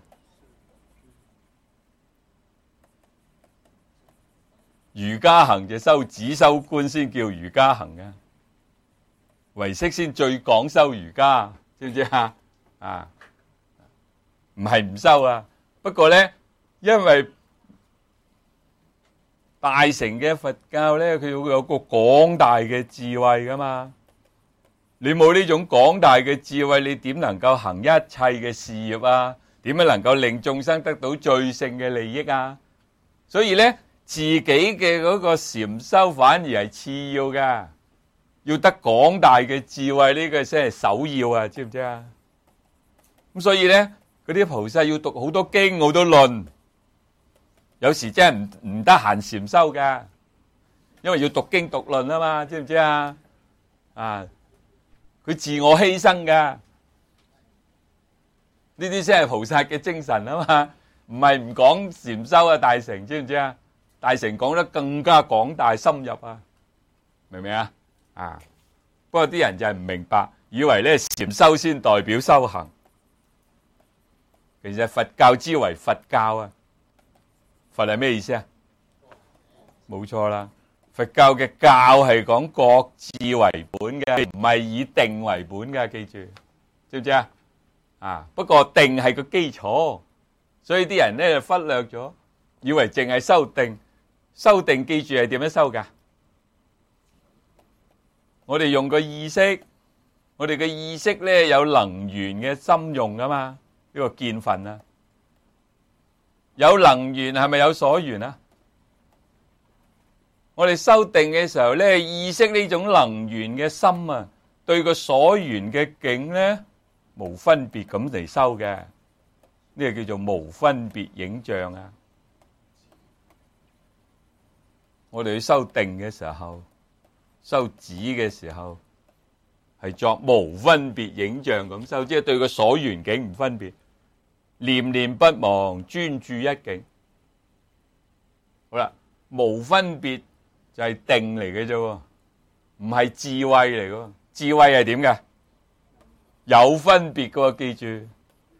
瑜伽行就修止修觀先叫瑜伽行嘅，唯識先最講修瑜伽，知唔知啊？啊，唔係唔修啊，不過咧，因為大乘嘅佛教咧，佢要有個廣大嘅智慧噶嘛，你冇呢種廣大嘅智慧，你點能夠行一切嘅事業啊？點樣能夠令眾生得到最勝嘅利益啊？所以咧，自己嘅嗰個禪修反而係次要噶，要得廣大嘅智慧呢個先係首要啊，知唔知啊？咁所以咧，嗰啲菩薩要讀好多經好多論，有時真係唔唔得閒禪修噶，因為要讀經讀論啊嘛，知唔知啊？啊，佢自我犧牲噶，呢啲先係菩薩嘅精神啊嘛，唔係唔講禪修啊，大乘知唔知啊？大乘講得更加廣大深入啊，明唔明啊？啊，不過啲人就係唔明白，以為咧禪修先代表修行，其實佛教之為佛教啊，佛係咩意思啊？冇錯啦，佛教嘅教係講覺智為本嘅，唔係以定為本嘅，記住，知唔知啊？啊，不過定係個基礎，所以啲人咧就忽略咗，以為淨係修定。修定記住係點樣修噶？我哋用個意識，我哋嘅意識咧有能緣嘅心用噶嘛？呢個見分啊，有能緣係咪有所緣啊？我哋修定嘅時候咧，意識呢種能緣嘅心啊，對個所緣嘅境咧無分別咁嚟修嘅，呢個叫做無分別影像啊。我哋去修定嘅時候，修止嘅時候，係作無分別影像咁修，即係對個所緣境唔分別，念念不忘，專注一境。好啦，無分別就係定嚟嘅啫，唔係智慧嚟嘅。智慧係點嘅？有分別嘅，記住。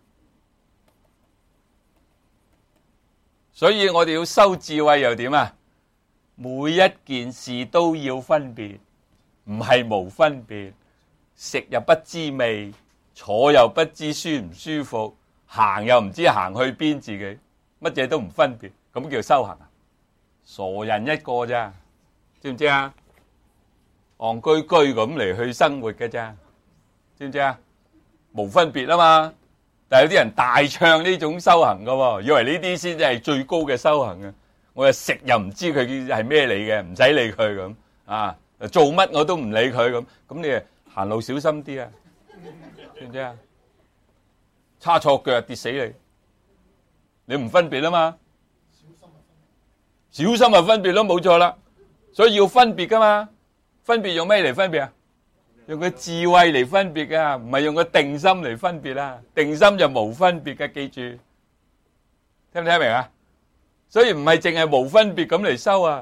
所以我哋要修智慧又點啊？每一件事都要分別，唔係無分別。食又不知味，坐又不知舒唔舒服，行又唔知行去邊，自己乜嘢都唔分別，咁叫修行啊？傻人一個咋，知唔知啊？戇居居咁嚟去生活嘅咋，知唔知啊？無分別啊嘛，但係有啲人大唱呢種修行噶，以為呢啲先至係最高嘅修行啊！我又食又唔知佢係咩嚟嘅，唔使理佢咁啊！做乜我都唔理佢咁，咁你啊行路小心啲啊，知唔知啊？叉錯腳跌死你，你唔分別啊嘛？小心啊分別咯，冇錯啦。所以要分別噶嘛，分別用咩嚟分別啊？用個智慧嚟分別噶，唔係用個定心嚟分別啦。定心就無分別嘅，記住，聽唔聽得明啊？所以唔係淨係無分別咁嚟修啊，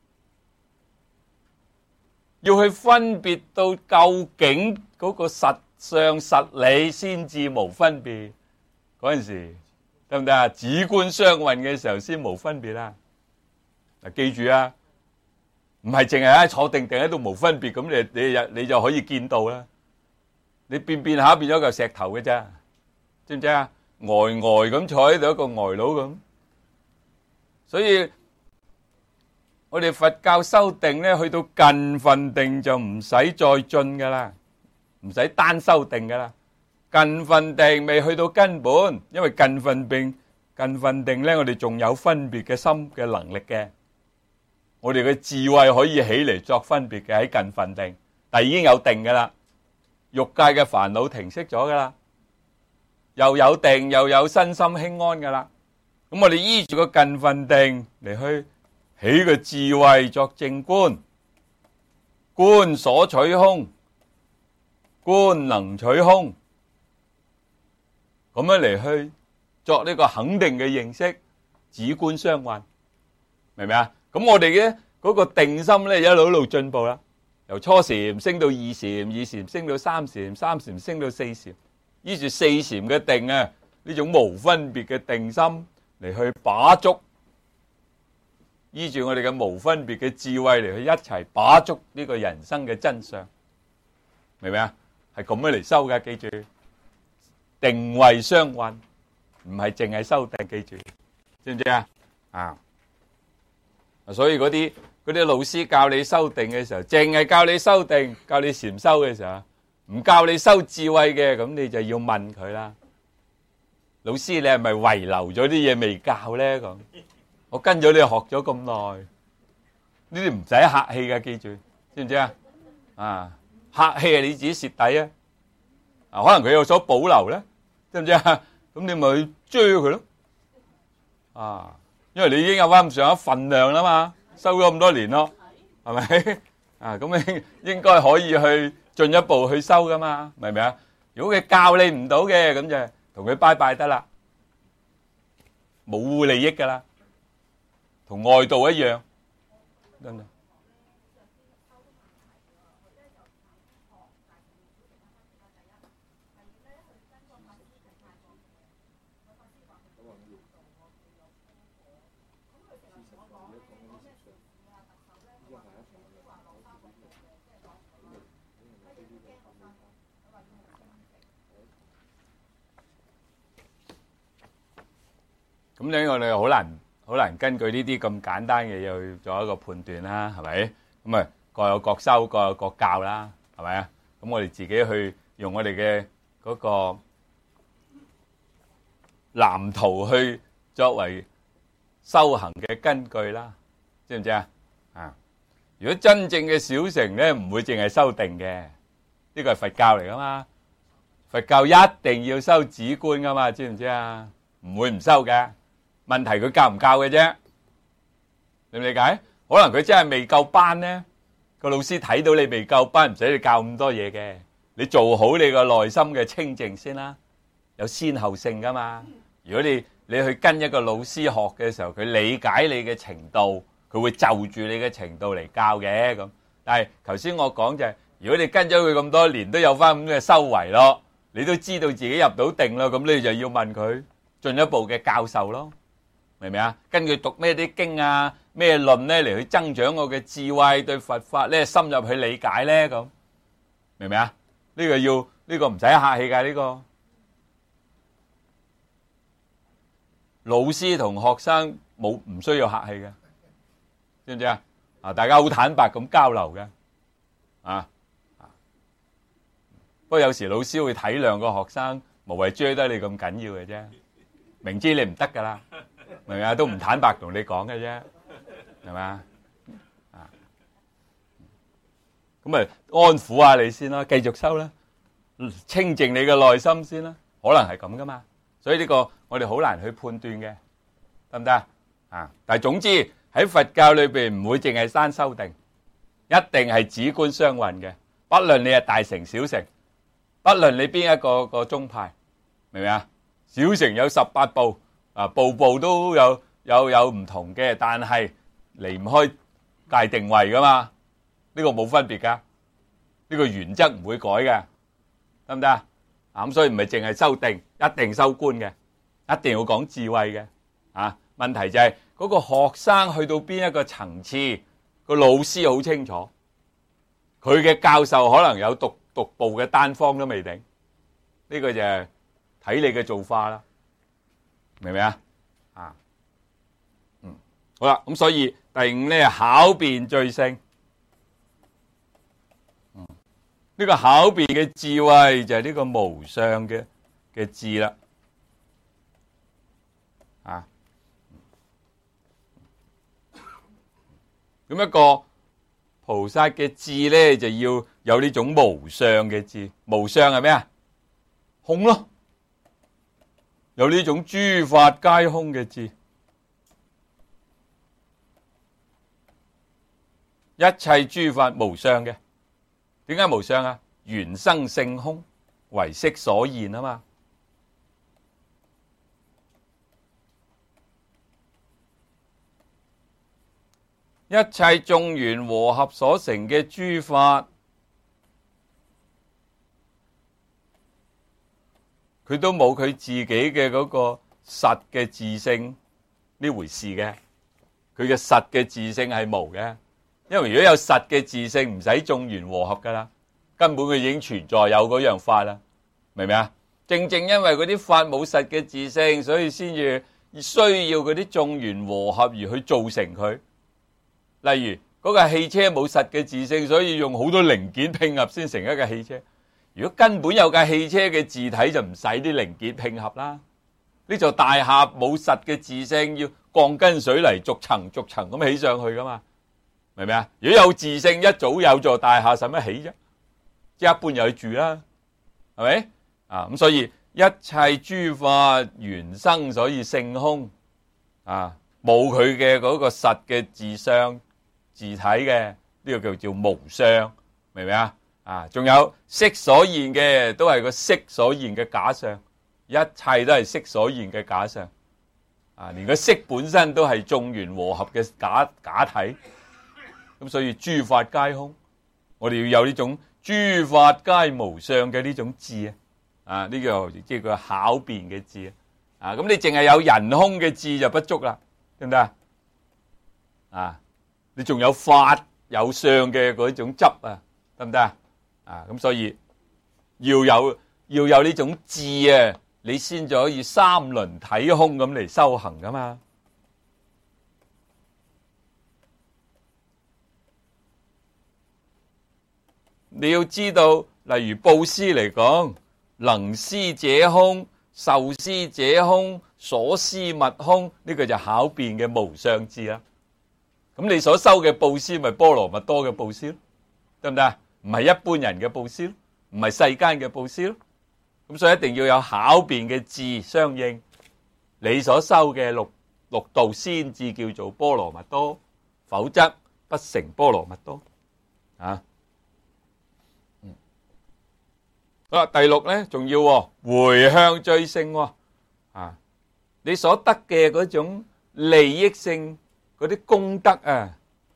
要去分別到究竟嗰個實相實理先至無分別。嗰陣時得唔得啊？止觀雙運嘅時候先無分別啦。嗱，記住啊，唔係淨係喺坐定定喺度無分別咁，你你你就可以見到啦。你變變下變咗個石頭嘅啫，知唔知啊？呆呆咁坐喺度一個呆佬咁。所以我哋佛教修定咧，去到近分定就唔使再進噶啦，唔使單修定噶啦。近分定未去到根本，因為近分定近分定咧，我哋仲有分別嘅心嘅能力嘅，我哋嘅智慧可以起嚟作分別嘅喺近分定，但係已經有定噶啦，欲界嘅煩惱停息咗噶啦，又有定又有身心輕安噶啦。咁我哋依住個近分定嚟去起個智慧作正觀，觀所取空，觀能取空，咁樣嚟去作呢個肯定嘅認識，止觀相運，明唔明啊？咁我哋嘅嗰個定心咧，一路一路進步啦，由初禪升到二禪，二禪升到三禪，三禪升到四禪，依住四禪嘅定啊，呢種無分別嘅定心嚟去把捉，依住我哋嘅無分別嘅智慧嚟去一齊把捉呢個人生嘅真相，明唔明啊？係咁樣嚟修嘅，記住定慧相運，唔係淨係修定，記住，知唔知啊？啊，所以嗰啲嗰啲老師教你修定嘅時候，淨係教你修定，教你禪修嘅時候，唔教你修智慧嘅，咁你就要問佢啦。老師，你係咪遺留咗啲嘢未教咧？咁我跟咗你學咗咁耐，呢啲唔使客氣嘅，記住，知唔知啊？啊，客氣係你自己蝕底啊！啊，可能佢有所保留咧，知唔知啊？咁你咪去追佢咯。啊，因為你已經有翻咁上下份量啦嘛，收咗咁多年咯，係咪？啊，咁你應該可以去進一步去修噶嘛，明唔明啊？如果佢教你唔到嘅，咁就同佢拜拜得啦，冇利益噶啦，同外道一樣，得唔得？咁咧，我哋好難好難根據呢啲咁簡單嘅嘢去做一個判斷啦，係咪？咁啊，各有各修，各有各教啦，係咪啊？咁我哋自己去用我哋嘅嗰個藍圖去作為修行嘅根據啦，知唔知啊？啊！如果真正嘅小乘咧，唔會淨係修定嘅，呢個係佛教嚟噶嘛？佛教一定要修止觀噶嘛？知唔知啊？唔會唔修嘅。問題佢教唔教嘅啫，理唔理解？可能佢真係未夠班咧，個老師睇到你未夠班，唔使你教咁多嘢嘅。你做好你個內心嘅清淨先啦，有先後性噶嘛。如果你你去跟一個老師學嘅時候，佢理解你嘅程度，佢會就住你嘅程度嚟教嘅咁。但係頭先我講就係，如果你跟咗佢咁多年，都有翻咁嘅修為咯，你都知道自己入到定咯，咁你就要問佢進一步嘅教授咯。明唔明啊？跟佢讀咩啲經啊，咩論咧嚟去增長我嘅智慧，對佛法咧深入去理解咧咁，明唔明啊？呢個要呢個唔使客氣噶，呢個老師同學生冇唔需要客氣嘅，知唔知啊？啊，大家好坦白咁交流嘅，啊啊。不過有時老師會體諒個學生，無謂追得你咁緊要嘅啫，明知你唔得噶啦。明唔明啊？都唔坦白同你講嘅啫，係咪啊？啊，咁咪安撫下你先啦，繼續修啦，清淨你嘅內心先啦，可能係咁噶嘛。所以呢個我哋好難去判斷嘅，得唔得啊？啊，但係總之喺佛教裏邊唔會淨係單修定，一定係止觀雙運嘅。不論你係大乘小乘，不論你邊一個個宗派，明唔明啊？小乘有十八部。啊，步步都有有有唔同嘅，但係離唔開界定位噶嘛，呢個冇分別噶，呢個原則唔會改嘅，得唔得啊？咁所以唔係淨係修定，一定修觀嘅，一定要講智慧嘅。啊，問題就係嗰個學生去到邊一個層次，個老師好清楚，佢嘅教授可能有獨獨步嘅單方都未定，呢個就係睇你嘅做法啦。明唔明啊？啊，嗯，好啦，咁所以第五咧，巧辯最勝。嗯，呢個巧辯嘅智慧就係呢個無上嘅嘅智啦。啊，咁一個菩薩嘅智咧，就要有呢種無上嘅智。無上係咩啊？空咯。有呢種諸法皆空嘅智， 一切諸法無相嘅。點解無相啊？緣生性空，唯識所現啊嘛。一切眾緣和合所成嘅諸法，佢都冇佢自己嘅嗰個實嘅自性呢回事嘅。佢嘅實嘅自性係無嘅，因為如果有實嘅自性，唔使眾緣和合噶啦，根本佢已經存在有嗰樣法啦，明唔明啊？正正因為嗰啲法冇實嘅自性，所以先至需要嗰啲眾緣和合而去造成佢。例如嗰架汽車冇實嘅自性，所以用好多零件拼合先成一架汽車。如果根本有架汽車嘅自體，就唔使啲零件拼合啦。呢座大廈冇實嘅自性，要鋼筋水泥逐層逐層咁起上去噶嘛，明唔明啊？如果有自性，一早有座大廈使乜起啫？即係一般又去住啦，係咪啊？咁所以一切諸法緣生，所以性空啊，冇佢嘅嗰個實嘅自相自體嘅，呢個叫做無相，明唔明啊？啊，仲有色所現嘅，都係個色所現嘅假相，一切都係色所現嘅假相。啊，連個色本身都係眾緣和合嘅假假體，咁所以諸法皆空。我哋要有呢種諸法皆無相嘅呢種智啊！啊，呢個即係個巧辯嘅智啊！咁你淨係有人空嘅智就不足啦，得唔得啊？啊，你仲有法有相嘅嗰種執啊，得唔得啊？啊，咁所以要有要有呢種智啊，你先至可以三輪體空咁嚟修行噶嘛。你要知道，例如布施嚟講，能施者空，受施者空，所施物空，呢個就巧辯嘅無相智啦。咁你所收嘅布施咪波羅蜜多嘅布施咯，得唔得啊？唔係一般人嘅布施咯，唔係世間嘅布施咯。咁所以一定要有巧辯嘅智相應，你所收嘅六六道先至叫做波羅蜜多，否則不成波羅蜜多啊。嗯，好啦，第六咧仲要回向最勝啊！你所得嘅嗰種利益性嗰啲功德啊，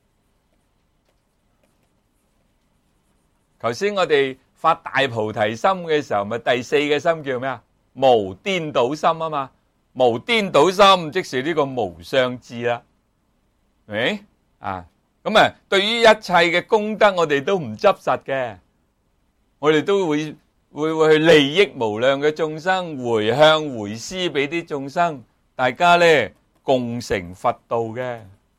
頭先我哋發大菩提心嘅時候，咪第四個心叫咩啊？無顛倒心啊嘛，無顛倒心即是呢個無相智啦，係咪啊？咁啊，對於一切嘅功德，我哋都唔執實嘅，我哋都會會會去利益無量嘅眾生，回向回施俾啲眾生，大家咧共成佛道嘅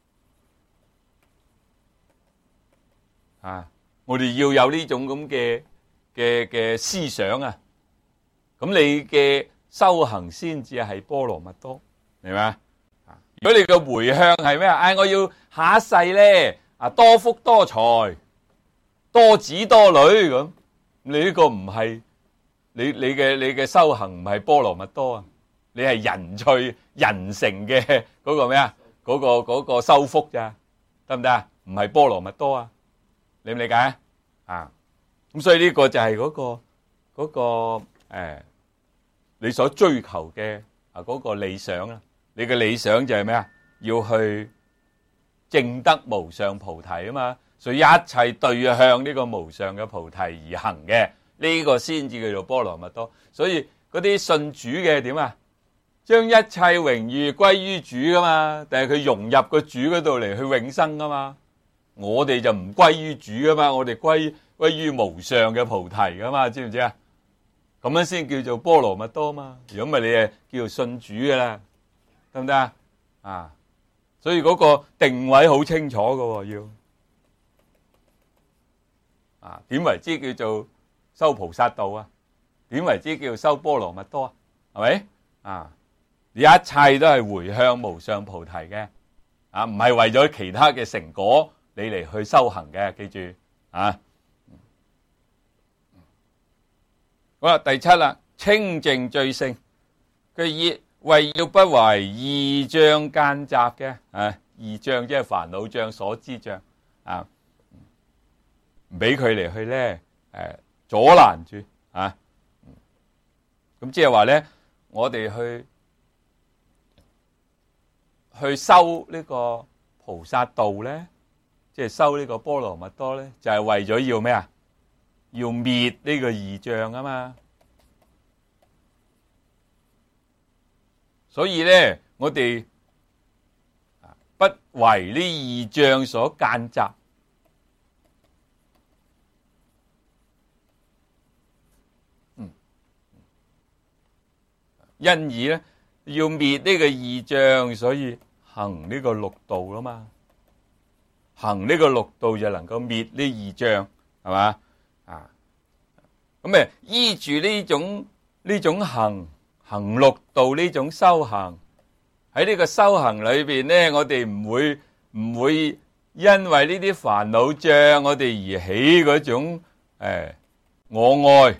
啊！我哋要有呢種咁嘅嘅嘅思想啊，咁你嘅修行先至係波羅蜜多，明嘛？啊，如果你嘅回向係咩啊？唉，我要下一世咧啊，多福多財，多子多女咁，你呢個唔係你你嘅你嘅修行唔係波羅蜜多啊，你係人趣人成嘅嗰個咩啊？嗰個嗰個修福咋，得唔得啊？唔係波羅蜜多啊，理唔理解啊？啊！咁所以呢個就係嗰個嗰個誒，你所追求嘅啊嗰個理想啦。你嘅理想就係咩啊？要去證得無上菩提啊嘛。所以一切對向呢個無上嘅菩提而行嘅，呢個先至叫做波羅蜜多。所以嗰啲信主嘅點啊？將一切榮譽歸於主噶嘛，但係佢融入個主嗰度嚟去永生噶嘛。我哋就唔歸於主噶嘛，我哋歸歸於無上嘅菩提噶嘛，知唔知啊？咁樣先叫做波羅蜜多嘛。如果唔係，你誒叫做信主噶啦，得唔得啊？啊，所以嗰個定位好清楚噶，要啊點為之叫做修菩薩道啊？點為之叫做修波羅蜜多啊？係咪啊？一切都係回向無上菩提嘅啊，唔係為咗其他嘅成果。你嚟去修行嘅，記住啊！好啦，第七啦，清淨最勝。佢以為要不懷二障間雜嘅啊，二障即係煩惱障、所知障啊。 唔俾佢嚟去咧誒阻攔住啊。咁即係話咧，我哋去去修呢個菩薩道咧，即係修呢個波羅蜜多咧，就係為咗要咩啊？要滅呢個異象啊嘛。所以咧，我哋不為呢異象所間雜。嗯，因而咧要滅呢個異象，所以行呢個六道啦嘛。行呢個六道就能夠滅呢異象，係嘛？啊，咁誒依住呢種呢種行。行六道呢種修行，喺呢個修行裏邊咧，我哋唔會唔會因為呢啲煩惱障，我哋而起嗰種誒我愛。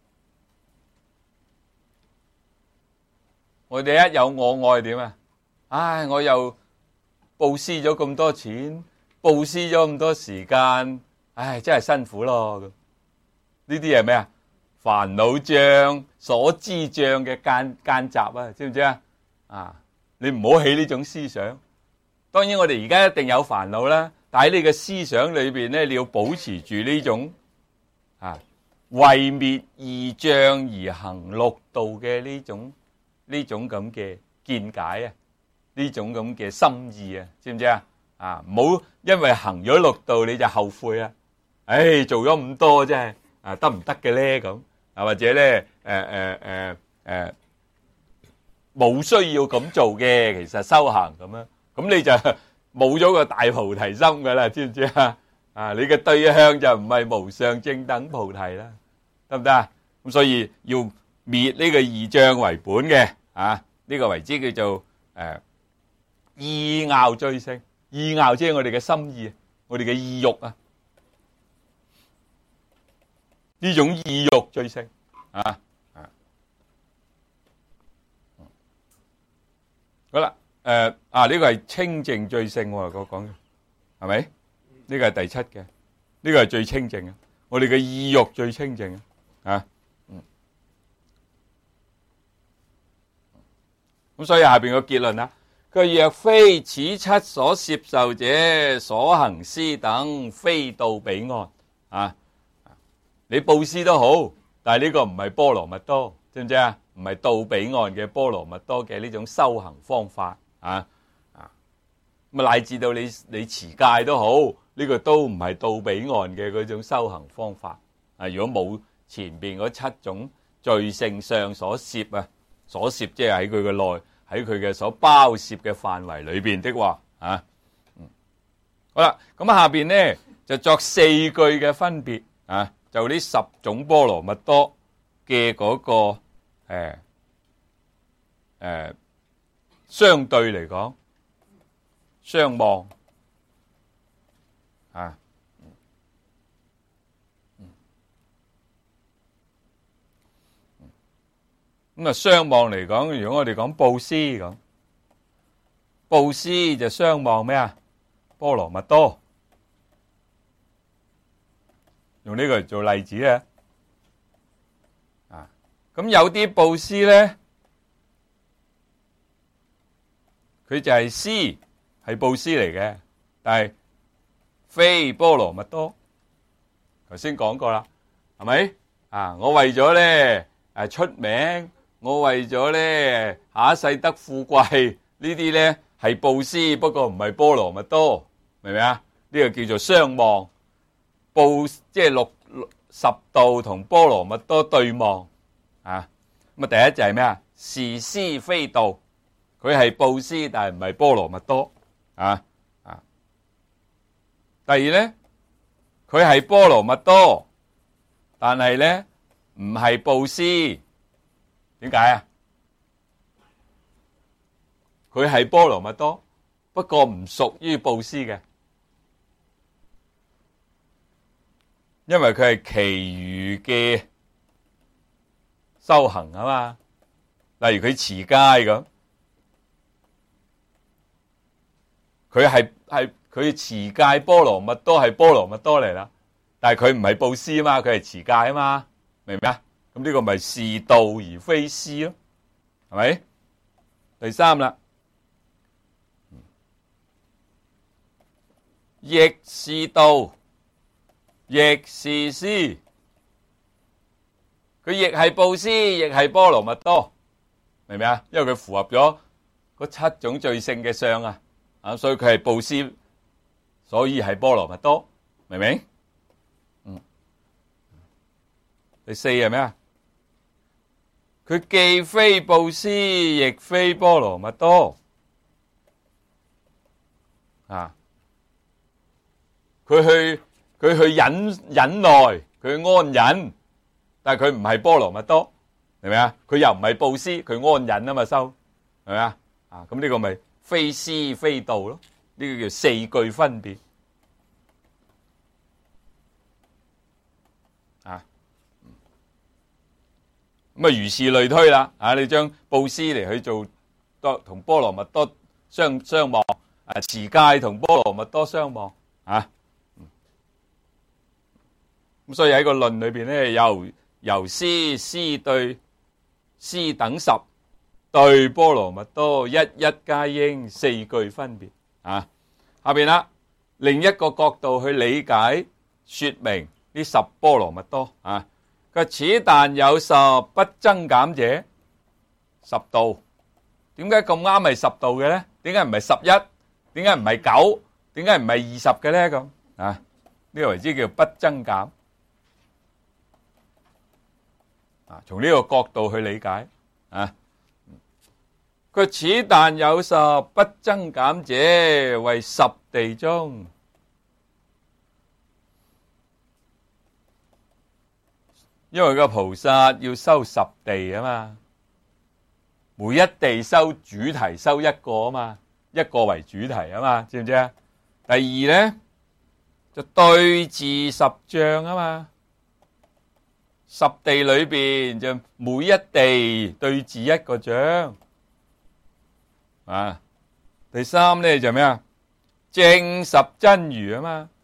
我哋一有我愛點啊？唉，我又布施咗咁多錢，布施咗咁多時間，唉，真係辛苦咯。呢啲係咩啊？煩惱障、所知障嘅間間雜啊，知唔知啊？啊，你唔好起呢種思想。當然我哋而家一定有煩惱啦，但喺你嘅思想裏邊咧，你要保持住呢種啊為滅異障而行六道嘅呢種呢種咁嘅見解啊，呢種咁嘅心意啊，知唔知啊？啊，唔好因為行咗六道你就後悔啊！唉，做咗咁多真係啊，得唔得嘅咧咁？啊，或者咧，誒誒誒誒，冇需要咁做嘅，其實修行咁樣，咁你就冇咗個大菩提心噶啦，知唔知啊？啊，你嘅對象就唔係無上正等菩提啦，得唔得啊？咁所以要滅呢個異障為本嘅，啊，呢個為之叫做誒意拗最勝，意拗即係我哋嘅心意，我哋嘅意欲啊。呢種意欲最勝啊！啊，好啦，誒啊，呢個係清淨最勝喎，我講嘅係咪？呢個係第七嘅，呢個係最清淨嘅。我哋嘅意欲最清淨啊！嗯，咁所以下邊個結論啦，佢若非此七所攝受者，所行施等，非到彼岸啊！你布施都好，但係呢個唔係波羅蜜多，知唔知啊？唔係到彼岸嘅波羅蜜多嘅呢種修行方法啊啊！咁乃至到你你持戒都好，呢個都唔係到彼岸嘅嗰種修行方法啊！如果冇前邊嗰七種罪性上所攝啊，所攝即係喺佢嘅內，喺佢嘅所包攝嘅範圍裏邊的話啊，嗯，好啦，咁下邊咧就作四句嘅分別啊。就呢十種波羅蜜多嘅嗰個誒誒相對嚟講，相望啊，咁啊相望嚟講，如果我哋講布施咁，布施就相望咩啊？波羅蜜多。用呢個嚟做例子咧，啊，咁有啲布施咧，佢就係施，係布施嚟嘅，但係非波羅蜜多。頭先講過啦，係咪？啊，我為咗咧誒出名，我為咗咧下一世得富貴，呢啲咧係布施，不過唔係波羅蜜多，明唔明啊？呢個叫做相望。布即係六十道同波羅蜜多對望啊！咁啊，第一就係咩啊？是施非道，佢係布施，但係唔係波羅蜜多啊啊！第二咧，佢係波羅蜜多，但係咧唔係布施，點解啊？佢係波羅蜜多，不過唔屬於布施嘅。因為佢係其餘嘅修行啊嘛，例如佢持戒咁，佢係係佢持戒波羅蜜多係波羅蜜多嚟啦， 但係佢唔係布施啊嘛，佢係持戒啊嘛，明唔明啊？咁呢個咪是道而非施咯，係咪？第三啦，亦是道，亦是施。佢亦係布施，亦係波羅蜜多，明唔明啊？因為佢符合咗嗰七種罪性嘅相啊，啊，所以佢係布施，所以係波羅蜜多，明唔明？嗯。第四係咩啊？佢既非布施，亦非波羅蜜多，啊！佢去佢去忍忍耐，佢安忍。但係佢唔係波羅蜜多，明唔明啊？佢又唔係布施，佢安忍啊嘛收，係咪啊？啊，咁呢個咪非施非道咯？呢個叫四句分別啊。咁啊，如是類推啦。啊，你將布施嚟去做多同波羅蜜多相相望，啊，持戒同波羅蜜多相望啊。咁所以喺個論裏邊咧，由由施施對施等十對波羅蜜多一一皆應，四句分別啊。下邊啦，另一個角度去理解說明呢十波羅蜜多啊。佢此但有十不增減者，十度點解咁啱係十度嘅咧？點解唔係十一？點解唔係九？點解唔係二十嘅咧？咁啊，呢個為之叫不增減。啊，從呢個角度去理解啊，佢此但有十不增減者，為十地中。因為個菩薩要修十地啊嘛，每一地修主題修一個啊嘛，一個為主題啊嘛，知唔知啊？第二咧就對治十障啊嘛。十地裏邊就每一地對治一個障啊。第三咧就咩啊？證十真如啊嘛，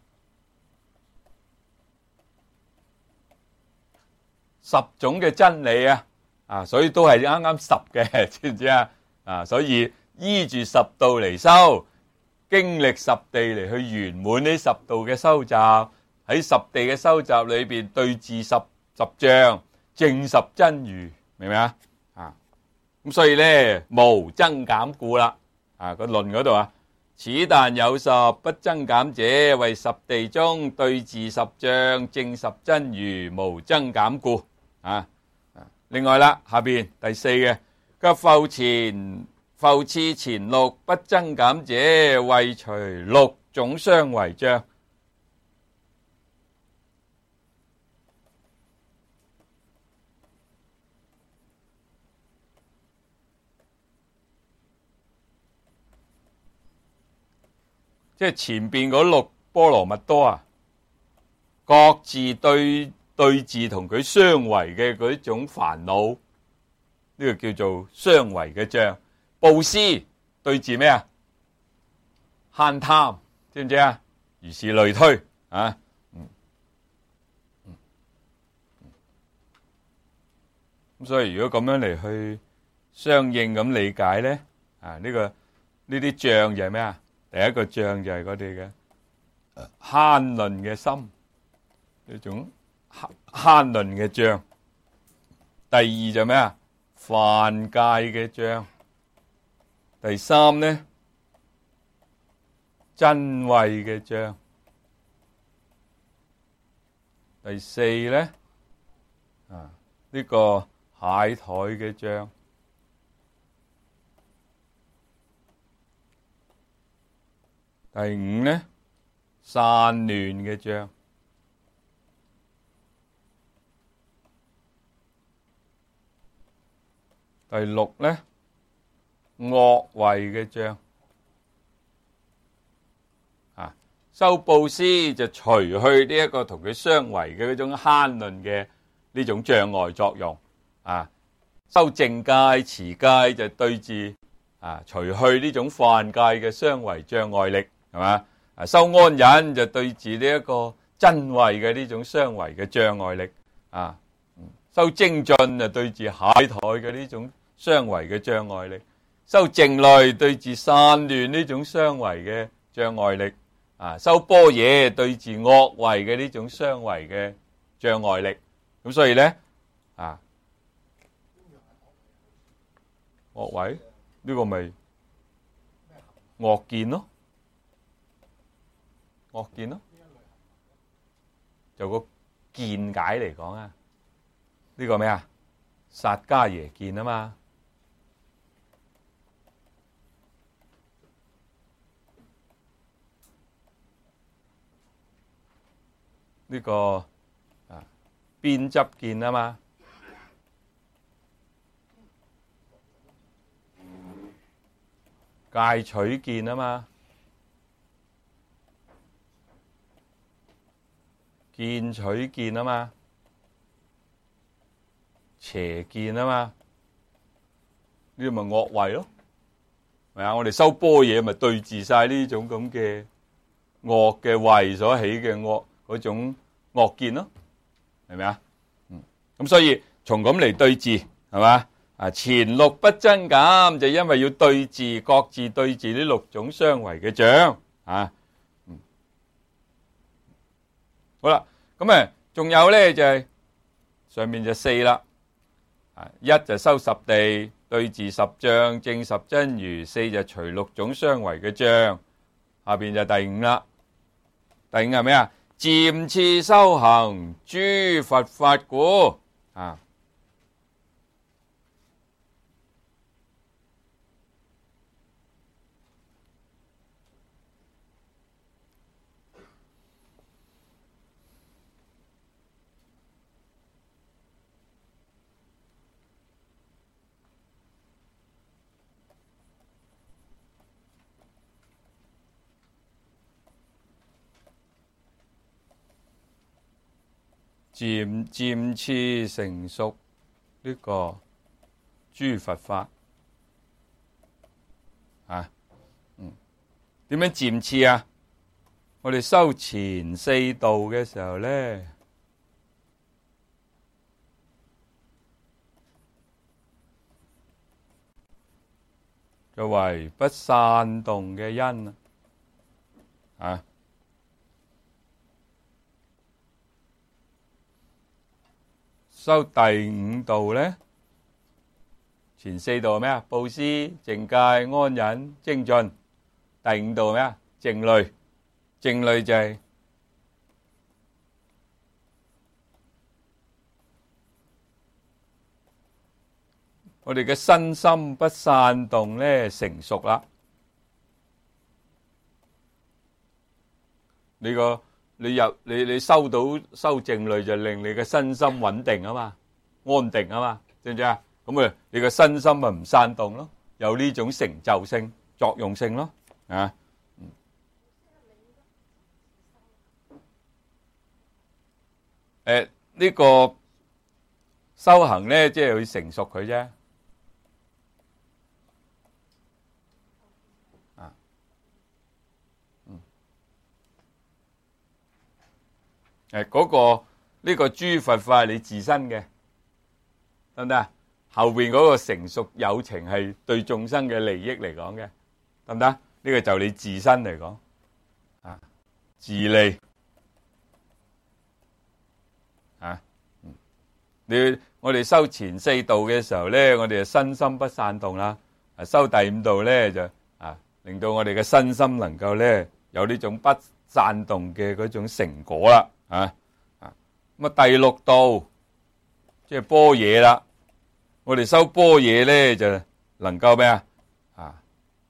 十種嘅真理啊，啊，所以都係啱啱十嘅，知唔知啊？啊，所以依住十度嚟修，經歷十地嚟去圓滿呢十度嘅修習，喺十地嘅修習裏邊對治十。十障證十真如，明唔明啊？啊，咁所以咧無增減故啦。啊，個論嗰度啊，此但有十不增減者，為十地中對治十障證十真如，無增減故。啊，另外啦，下邊第四嘅，及復前復次前六不增減者，為除六種相違障。即係前邊嗰六波羅蜜多啊，各自對對治同佢相違嘅嗰種煩惱，呢個叫做相違嘅障。布施對治咩啊？慳貪，知唔知啊？如是類推啊。嗯嗯咁所以如果咁樣嚟去相應咁理解咧，啊呢個呢啲障就係咩啊？第一個障就係我哋嘅慳吝嘅心，呢種慳吝嘅障。第二就咩啊？犯戒嘅障。第三咧，瞋恚嘅障。第四咧，啊呢個懈怠嘅障。第五咧，散亂嘅障。第六咧，惡慧嘅障。啊，修布施就除去呢一個同佢相違嘅嗰種慳吝嘅呢種障礙作用。啊，修淨戒持戒就對治啊，除去呢種犯戒嘅相違障礙力。係嘛？啊，修安忍就對治呢一個真慧嘅呢種相違嘅障礙力啊，修精進啊對治懈怠嘅呢種相違嘅障礙力，修靜慮對治散亂呢種相違嘅障礙力，啊，修般若對治惡慧嘅呢種相違嘅障礙力。咁所以咧啊，惡慧呢個咪惡見咯，惡見咯，就個見解嚟講啊，呢個咩啊？薩迦耶見啊嘛。呢個啊邊執見啊嘛，戒取見啊嘛，見取見啊嘛，邪見啊嘛，呢個咪惡慧咯，係啊！我哋修般若咪對治晒呢種咁嘅惡嘅慧所起嘅惡嗰種惡見咯，係咪啊？嗯，咁所以從咁嚟對治，係嘛？啊，前六不增減，就因為要對治，各自對治呢六種相違嘅障啊。嗯，好啦，咁啊，仲有咧就係上面就四啦。啊，一就修十地，對治十障，證十真如；四就除六種相違嘅障。下邊就第五啦。第五係咩啊？漸次修行諸佛法故啊。漸漸次成熟呢個諸佛法啊，嗯，點樣漸次啊？我哋修前四道嘅時候咧，就為不散動嘅因啊。修第五道咧，前四道係咩啊？布施、淨戒、安忍、精進。第五道係咩啊？靜慮。靜慮就係我哋嘅身心不散動咧，成熟啦。你個你入你你收到修靜慮就令你嘅身心穩定啊嘛，安定啊嘛，知唔知啊？咁啊，你嘅身心咪唔散動咯，有呢種成就性、作用性咯，啊，誒呢個修行咧，即係要成熟佢啫。誒，嗰個呢個諸佛法係你自身嘅，得唔得啊？後邊嗰個成熟有情係對眾生嘅利益嚟講嘅，得唔得？呢個就你自身嚟講，啊，自利，啊，你我哋修前四道嘅時候咧，我哋就身心不散動啦。啊，修第五道咧就啊，令到我哋嘅身心能夠咧有呢種不散動嘅嗰種成果啦。啊啊咁啊，第六道即係般若啦。我哋修般若咧，就能夠咩啊？啊，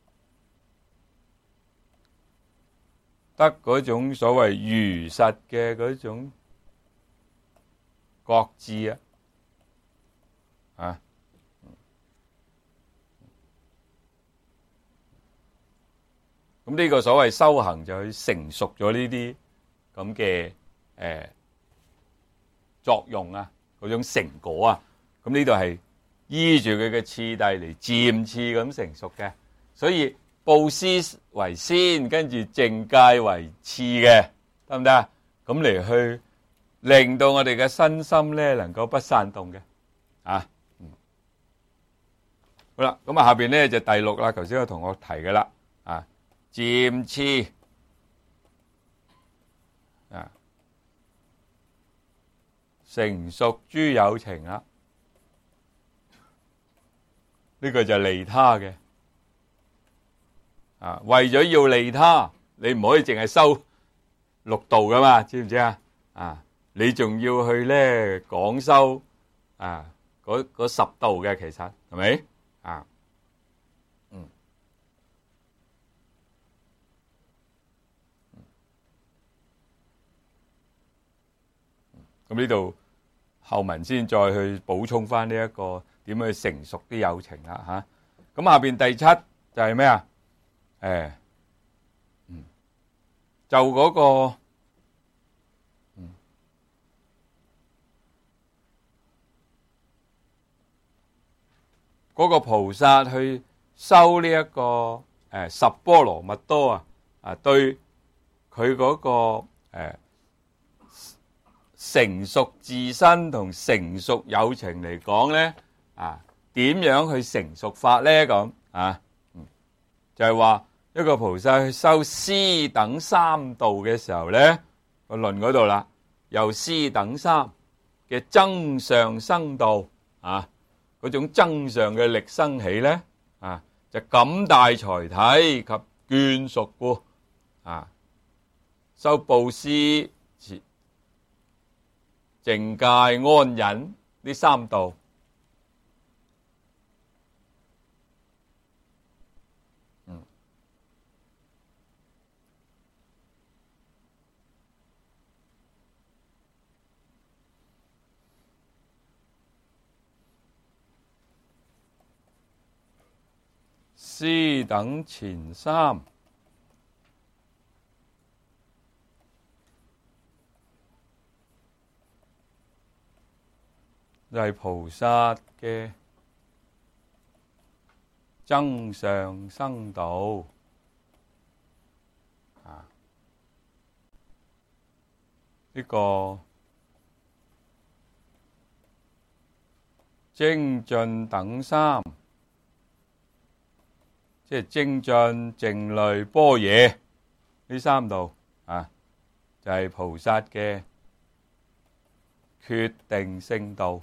得嗰種所謂如實嘅嗰種覺知啊！啊，咁呢個所謂修行就去成熟咗呢啲咁嘅誒作用啊，嗰種成果啊，咁呢度係依住佢嘅次第嚟漸次咁成熟嘅，所以布施為先，跟住淨戒為次嘅，得唔得啊？ 咁嚟去令到我哋嘅身心咧能夠不散動嘅啊。嗯，好啦，咁啊下邊咧就第六啦，頭先有同學提嘅啦啊，漸次啊成熟諸有情啦，呢個就係利他嘅啊，為咗要利他，你唔可以淨係修六度噶嘛，知唔知啊？啊，你仲要去咧講修啊嗰嗰十度嘅，其實係咪啊？嗯，咁呢度後文先再去補充翻呢一個點樣去成熟啲有情啦吓。咁下邊第七就係咩啊？誒，嗯，就嗰個。嗰個菩薩去修呢、這、一個誒、呃、十波羅蜜多啊，啊對佢嗰、那個誒、呃、成熟自身同成熟有情嚟講咧，啊點樣去成熟法咧？咁啊，嗯、就係、是、話一個菩薩去修師等三度嘅時候咧，個論嗰度啦，由師等三嘅增上生道啊。嗰種增上嘅力生起咧，啊，就感大財體及眷屬故，啊，修布施、淨戒、安忍呢三度，嗯，師等前三就係菩薩嘅增上生道啊，呢個精進等三。即係精進、靜慮、般若呢三度啊，就係、是、菩薩嘅決定勝道。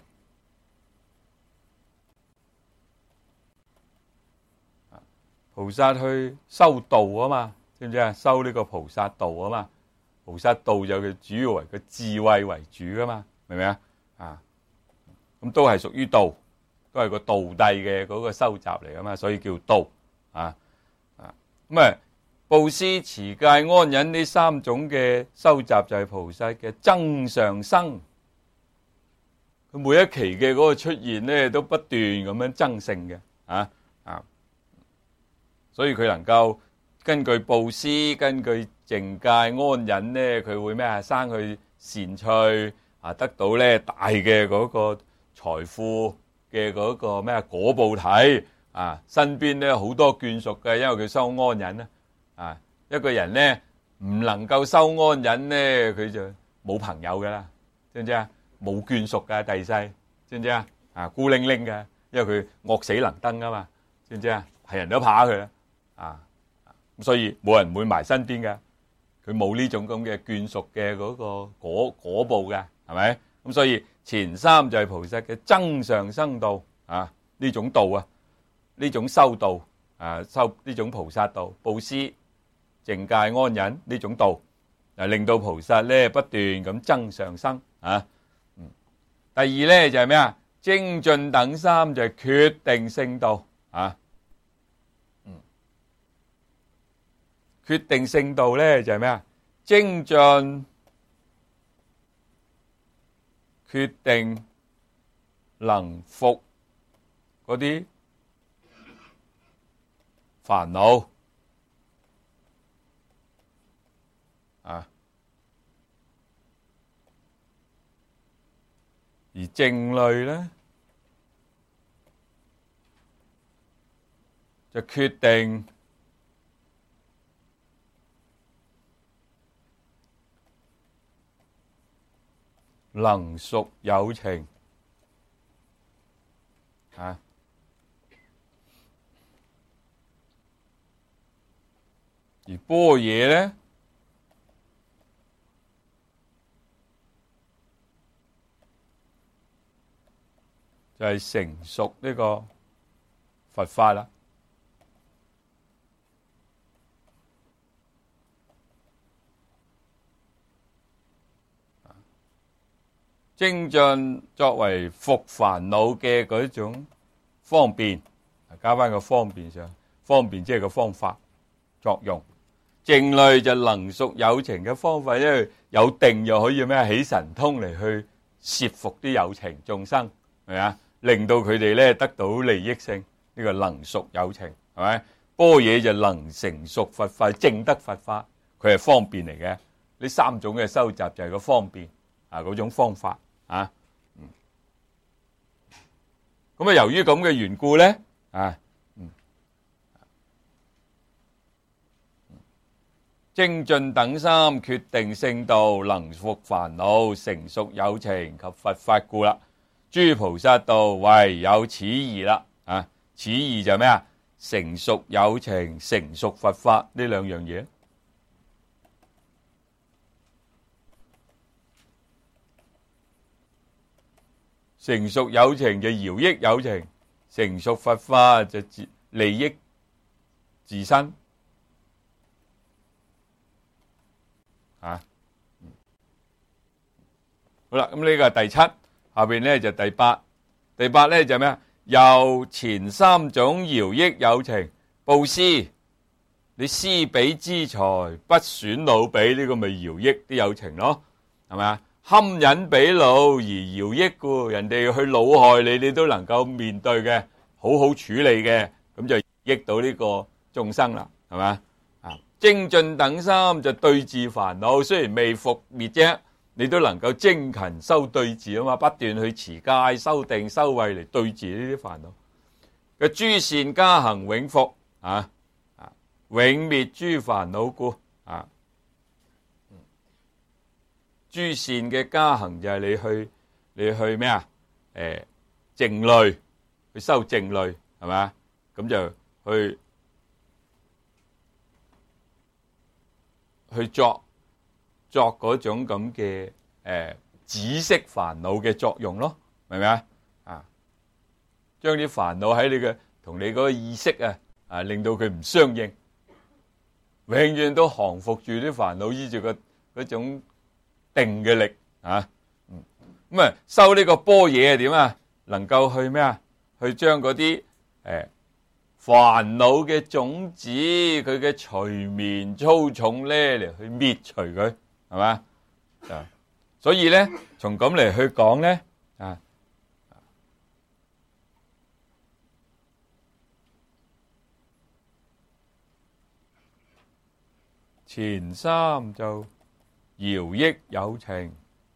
菩薩去修道啊嘛，知唔知啊？修呢個菩薩道啊嘛，菩薩道就佢主要為個智慧為主噶嘛，明唔明啊？啊，咁都係屬於道，都係個道諦嘅嗰個修習嚟噶嘛，所以叫道。啊啊咁啊！布施、持戒、安忍呢三種嘅修習就係菩薩嘅增上生。佢每一期嘅嗰個出現咧，都不斷咁樣增勝嘅啊啊！所以佢能夠根據布施、根據淨戒、安忍咧，佢會咩啊？生去善趣啊，得到咧大嘅嗰個財富嘅嗰個咩啊果報體。啊，身邊咧好多眷屬嘅，因為佢修安忍啊。啊，一個人咧唔能夠修安忍咧，佢就冇朋友噶啦，知唔知啊？冇眷屬噶，第世知唔知啊？啊，孤零零嘅，因為佢惡死能登啊嘛，知唔知啊？係人都怕佢啦，啊，咁所以冇人會埋身邊嘅，佢冇呢種咁嘅眷屬嘅嗰個果果報嘅，係咪？咁所以前三就係菩薩嘅增上生道啊，呢種道啊。呢種修道啊，修呢種菩薩道，布施、淨戒、安忍呢種道，啊令到菩薩咧不斷咁增上生啊。嗯，第二咧就係咩啊？精進等三就係決定勝道啊。嗯，決定勝道咧就係咩啊？精進決定能伏嗰啲煩惱啊，而靜慮咧就決定能屬有情啊。而般若咧，就係成熟呢個佛法啦。精進作為伏煩惱嘅嗰種方便，加翻個方便上，方便即係個方法作用。靜慮就能屬有情嘅方法，因為有定又可以咩起神通嚟去攝服啲有情眾生，係咪啊？令到佢哋咧得到利益性，呢個能屬有情，係咪？般若就能成熟佛法，證得佛法，佢係方便嚟嘅。呢三種嘅收集就係個方便啊，嗰種方法啊。咁啊，由於咁嘅緣故咧，啊。精進等三，決定聖道，能伏煩惱，成熟有情及佛法故啦。諸菩薩道唯有此二啦。啊，此二就咩啊？成熟有情，成熟佛法呢兩樣嘢。成熟有情就饒益有情，成熟佛法就利益自身。啊，好啦，咁呢個係第七，下邊咧就第八，第八咧就咩啊？由前三種饒益有情，布施，你施彼資財，不損惱彼，呢個咪饒益啲有情咯，係咪啊？堪忍彼惱而饒益故，人哋去惱害你，你都能夠面對嘅，好好處理嘅，咁就益到呢個眾生啦，係咪啊？精進等三就對治煩惱，雖然未伏滅啫，你都能夠精勤修對治啊嘛，不斷去持戒、修定、修慧嚟對治呢啲煩惱。嘅諸善加行永伏啊啊，永滅諸煩惱故啊。諸善嘅加行就係你去你去咩啊？誒，靜慮去修靜慮係咪？咁就去。去作作嗰種咁嘅誒止息煩惱嘅作用咯，明唔明啊？啊，將啲煩惱喺你嘅同你嗰個意識啊啊，令到佢唔相應，永遠都降服住啲煩惱，依住個嗰種定嘅力啊。嗯，咁啊，修呢個般若係點啊？能夠去咩啊？去將嗰啲誒。煩惱嘅種子，佢嘅隨眠粗重咧嚟去滅除佢，係嘛？啊，所以咧，從咁嚟去講咧，啊，前三就饒益有情，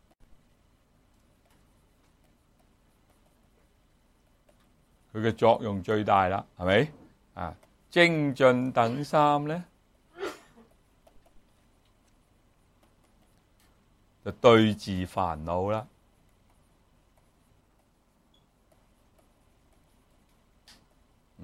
佢嘅作用最大啦，係咪？啊，精進等三咧，就對治煩惱啦。嗯，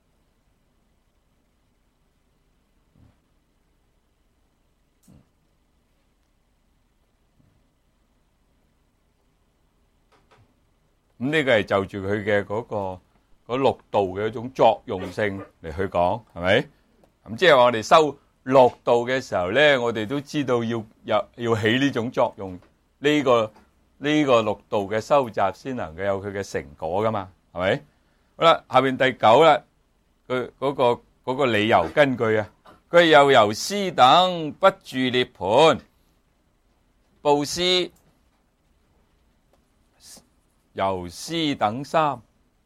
咁呢個係就住佢嘅嗰個。嗰六道嘅一種作用性嚟去講，係咪？咁即係話我哋修六道嘅時候咧，我哋都知道要有要起呢種作用，呢個呢個六道嘅收集先能夠有佢嘅成果噶嘛，係咪？好啦，下邊第九啦，佢嗰個嗰個理由根據啊，佢又由施等不住涅槃，布施由施等三。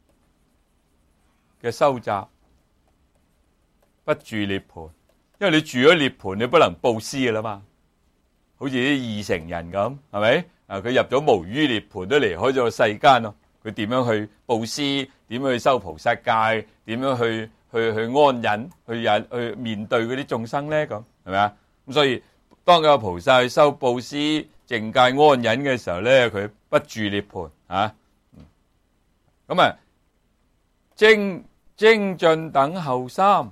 嘅收集不住涅槃，因為你住咗涅槃，你不能布施嘅啦嘛。好似啲二乘人咁，係咪？啊，佢入咗無餘涅槃，都離開咗個世間咯。佢點樣去布施？點樣去修菩薩戒？點樣去去去安忍？去忍去面對嗰啲眾生咧？咁係咪啊？咁所以當個菩薩去修布施、 淨戒安忍嘅時候咧，佢不住涅槃啊。咁啊，精精進等後三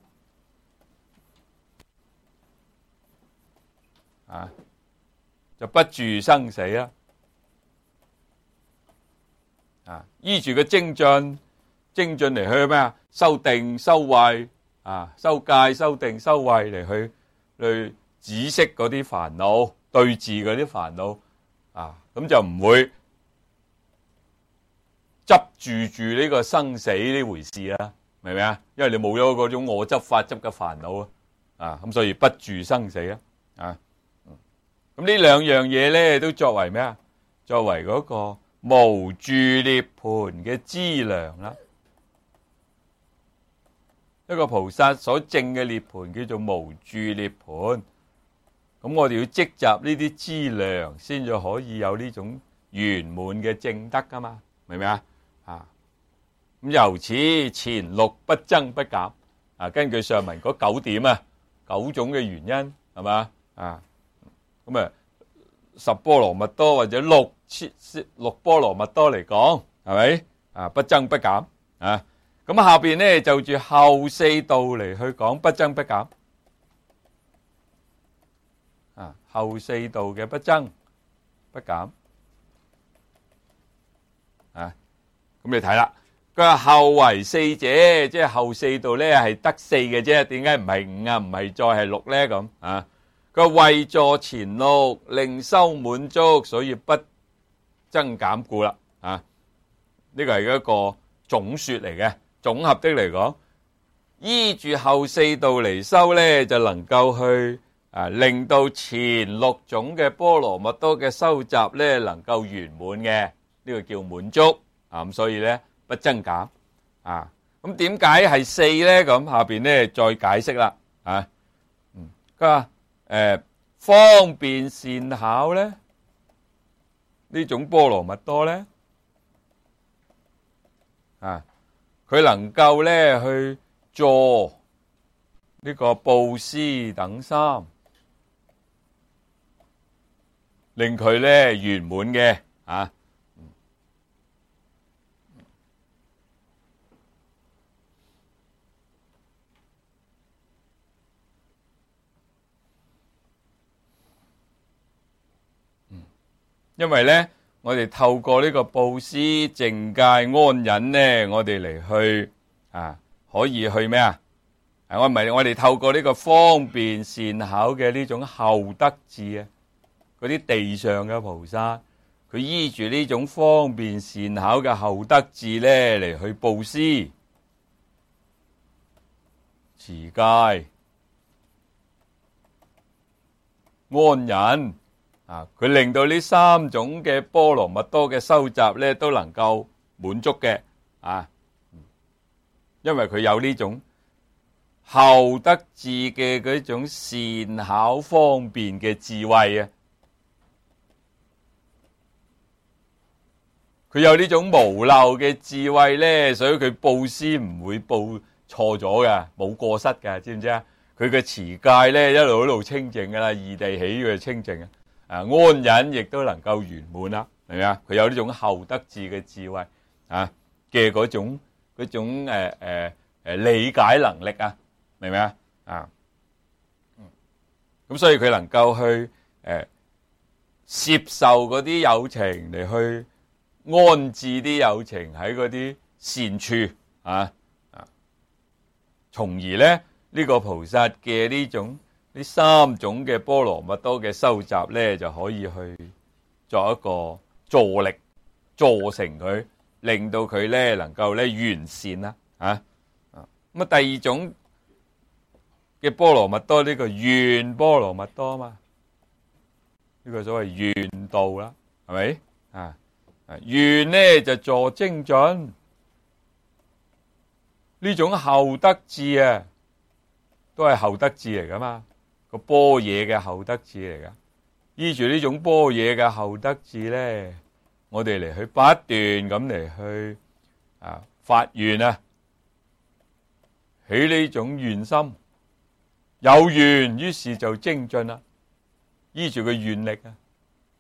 啊，就不住生死啦。啊，依住個精進，精進嚟去咩啊？修定、修慧啊，修戒、修定、修慧嚟去去止息嗰啲煩惱，對治嗰啲煩惱啊，咁就唔會執住住呢個生死呢回事啦，明唔明啊？因為你冇咗嗰種我執、法執嘅煩惱啊，啊，咁所以不住生死啊，啊，咁呢兩樣嘢咧都作為咩啊？作為嗰個無住涅槃嘅資糧啦。一個菩薩所證嘅涅槃叫做無住涅槃，咁我哋要積集呢啲資糧，先至可以有呢種圓滿嘅證德噶嘛，明唔明啊？啊，咁由此前六不增不減，啊，根據上文嗰九點啊，九種嘅原因係嘛啊，咁啊十波羅蜜多或者六千六波羅蜜多嚟講，係咪啊？不增不減啊。咁下邊咧就住後四度嚟去講不增不減，啊，後四度嘅不增不減，啊，咁你睇啦，佢話後為四者，即係後四度咧係得四嘅啫，點解唔係五啊？唔係再係六咧咁啊？佢話為助前六，令修滿足，所以不增減故啦，啊，呢個係一個總說嚟嘅。總合的嚟講，依住後四度嚟修咧，就能夠去啊，令到前六種嘅波羅蜜多嘅修集咧，能夠圓滿嘅，呢個叫滿足啊。咁所以咧不增減啊。咁點解係四咧？咁下邊咧再解釋啦啊。嗯，佢話誒方便善巧咧，呢種波羅蜜多咧啊。佢能夠咧去助呢個布施等三，令佢咧圓滿嘅啊。嗯，因為咧。我哋透過呢個布施、淨戒、安忍呢，我哋嚟去啊，可以去咩啊？我唔係我哋透過呢個方便善巧嘅呢種後得智啊，嗰啲地上嘅菩薩，佢依住呢種方便善巧嘅後得智呢嚟去布施、持戒、安忍。啊！佢令到呢三種嘅波羅蜜多嘅修集咧，都能夠滿足嘅啊！因為佢有呢種後得智嘅嗰種善巧方便嘅智慧啊，佢有呢種無漏嘅智慧咧，所以佢布施唔會布錯咗嘅，冇過失嘅，知唔知啊？佢嘅持戒咧一路一路清淨噶啦，異地起嘅清淨啊！啊，安忍亦都能夠圓滿啦，係咪啊？佢有呢種後得智嘅智慧啊嘅嗰種嗰種誒誒誒理解能力啊，明唔明啊？啊，咁所以佢能夠去誒接受嗰啲有情嚟去安置啲有情喺嗰啲善處啊啊，從而咧呢個菩薩嘅呢種。呢三種嘅波羅蜜多嘅修集咧，就可以去作一個助力，助成佢，令到佢咧能夠咧完善啦，啊啊咁啊！第二種嘅波羅蜜多呢個願波羅蜜多啊嘛，呢個所謂願道啦，係咪啊？啊願咧就助精進，呢種後得智啊，都係後得智嚟噶嘛。個般若嘅後得智嚟噶，依住呢種般若嘅後得智咧，我哋嚟去不斷咁嚟去啊發願啊，起呢種願心，有願於是就精進啦，依住個願力啊，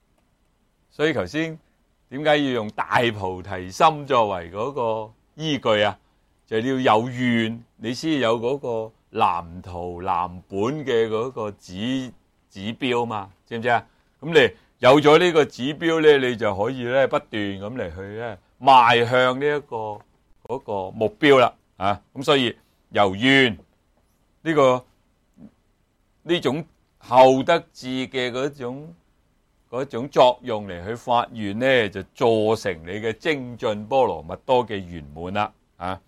所以頭先點解要用大菩提心作為嗰個依據啊？就係要有願，你先有嗰個藍圖藍本嘅嗰個指指標嘛，知唔知啊？咁你有咗呢個指標咧，你就可以咧不斷咁嚟去咧邁向呢一個嗰個目標啦，啊！咁所以由願呢個呢種後得智嘅嗰種嗰種作用嚟去發願咧，就助成你嘅精進波羅蜜多嘅圓滿啦，啊！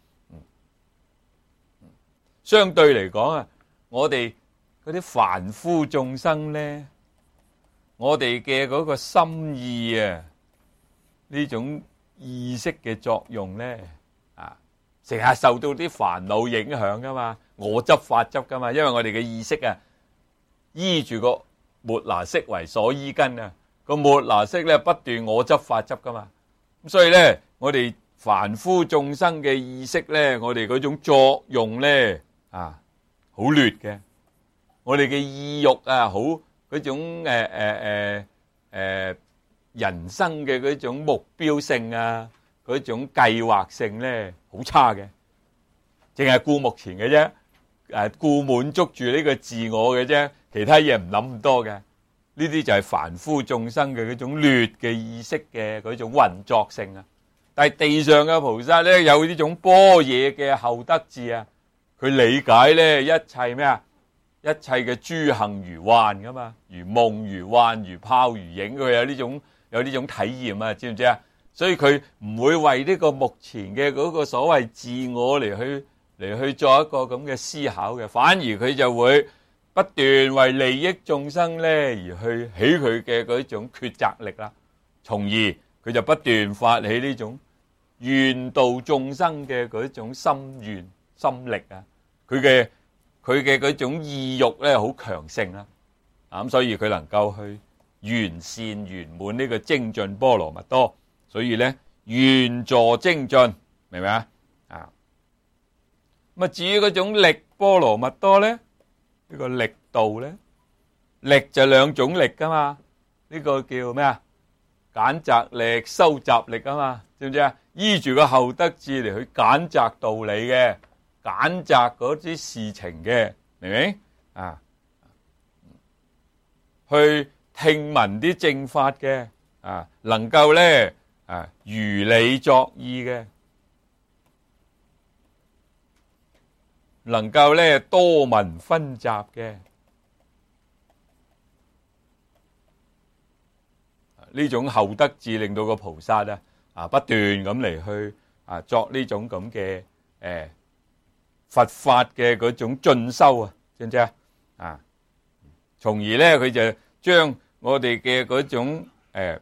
相對嚟講啊，我哋嗰啲凡夫眾生咧，我哋嘅嗰個心意啊，呢種意識嘅作用咧，啊，成日受到啲煩惱影響噶嘛，我執法執噶嘛，因為我哋嘅意識啊，依住個末那識為所依根啊，個末那識咧不斷我執法執噶嘛，咁所以咧，我哋凡夫眾生嘅意識咧，我哋嗰種作用咧，啊，好劣嘅，我哋嘅意欲啊，好嗰種誒誒誒誒人生嘅嗰種目標性啊，嗰種計劃性咧，好差嘅，淨係顧目前嘅啫，誒顧滿足住呢個自我嘅啫，其他嘢唔諗咁多嘅，呢啲就係凡夫眾生嘅嗰種劣嘅意識嘅嗰種運作性啊。但係地上嘅菩薩咧，有呢種般若嘅後得智啊。佢理解咧一切咩啊？一切嘅諸行如幻噶嘛，如夢如幻，如泡如影，佢有呢種有呢種體驗啊，知唔知啊？所以佢唔會為呢個目前嘅嗰個所謂自我嚟去嚟去做一個咁嘅思考嘅，反而佢就會不斷為利益眾生咧而去起佢嘅嗰種抉擇力啦，從而佢就不斷發起呢種願度眾生嘅嗰種心願心力啊，佢嘅佢嘅嗰種意欲咧好強盛啦，啊咁所以佢能夠去完善圓滿呢個精進波羅蜜多，所以咧願助精進，明唔明啊？啊咁啊至於嗰種力波羅蜜多咧，呢個力度咧，力就兩種力噶嘛，呢個叫咩啊？揀擇力、收集力啊嘛，知唔知啊？依住個後得智嚟去揀擇道理嘅。揀擇嗰啲事情嘅，明唔明啊？去聽聞啲正法嘅，啊，能夠咧啊如理作意嘅，能夠咧多聞分集嘅，呢種後得智令到個菩薩啊啊不斷咁嚟去啊作呢種咁嘅誒。佛法嘅嗰種進修啊，知唔知啊？啊，從而咧佢就將我哋嘅嗰種誒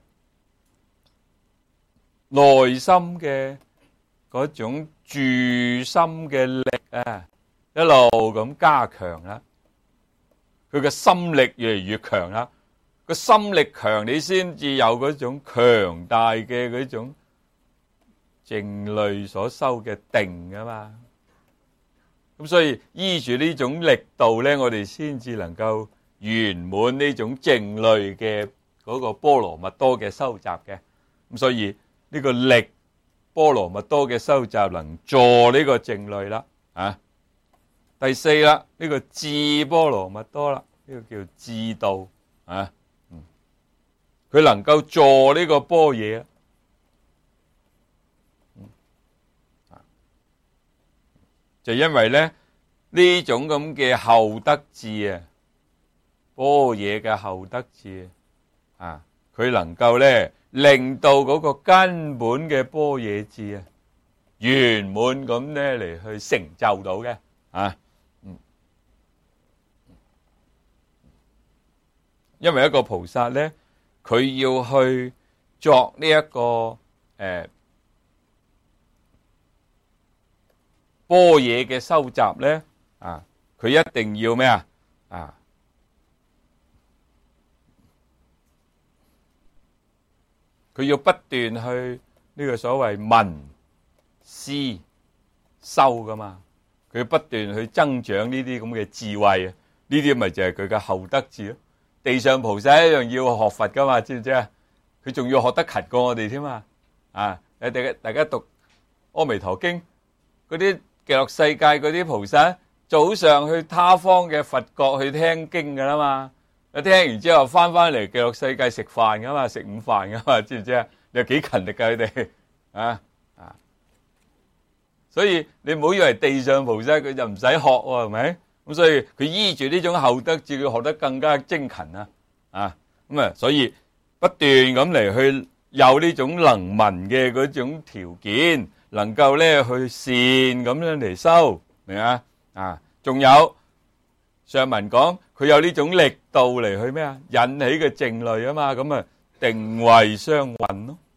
內心嘅嗰種住心嘅力啊，一路咁加強啦。佢嘅心力越嚟越強啦，個心力強，你先至有嗰種強大嘅嗰種靜慮所修嘅定噶嘛。咁所以依住呢種力度咧，我哋先至能夠圓滿呢種靜慮嘅嗰個波羅蜜多嘅收集嘅。咁所以呢個力波羅蜜多嘅收集能助呢個靜慮啦。啊，第四啦，呢個智波羅蜜多啦，呢個叫智度啊。嗯，佢能夠助呢個般若。就因為咧呢種咁嘅後得智啊，般若嘅後得智啊，佢能夠咧令到嗰個根本嘅般若智啊圓滿咁咧嚟去成就到嘅啊，嗯，因為一個菩薩咧，佢要去作呢、這、一個誒。呃般若嘅收集咧，啊，佢一定要咩啊？啊，佢要不斷去呢個所謂聞思修噶嘛，佢不斷去增長呢啲咁嘅智慧啊，呢啲咪就係佢嘅後得智咯。地上菩薩一樣要學佛噶嘛，知唔知啊？ 佢仲要學得勤過我哋添嘛。啊，大家大家讀《阿彌陀經》嗰啲極樂世界嗰啲菩薩，早上去他方嘅佛國去聽經噶啦嘛。一聽完之後翻翻嚟極樂世界食飯噶嘛，食午飯噶嘛，知唔知啊？你有幾勤力噶佢哋啊啊！所以你唔好以為地上菩薩佢就唔使學喎，係咪？咁所以佢依住呢種厚德，至佢學得更加精勤啊！啊咁啊，所以不斷咁嚟去有呢種能聞嘅嗰種條件，能夠咧去善咁樣嚟修，明啊？啊，仲有上文講佢有呢種力度嚟去咩啊？引起嘅靜慮啊嘛，咁啊定慧相運咯，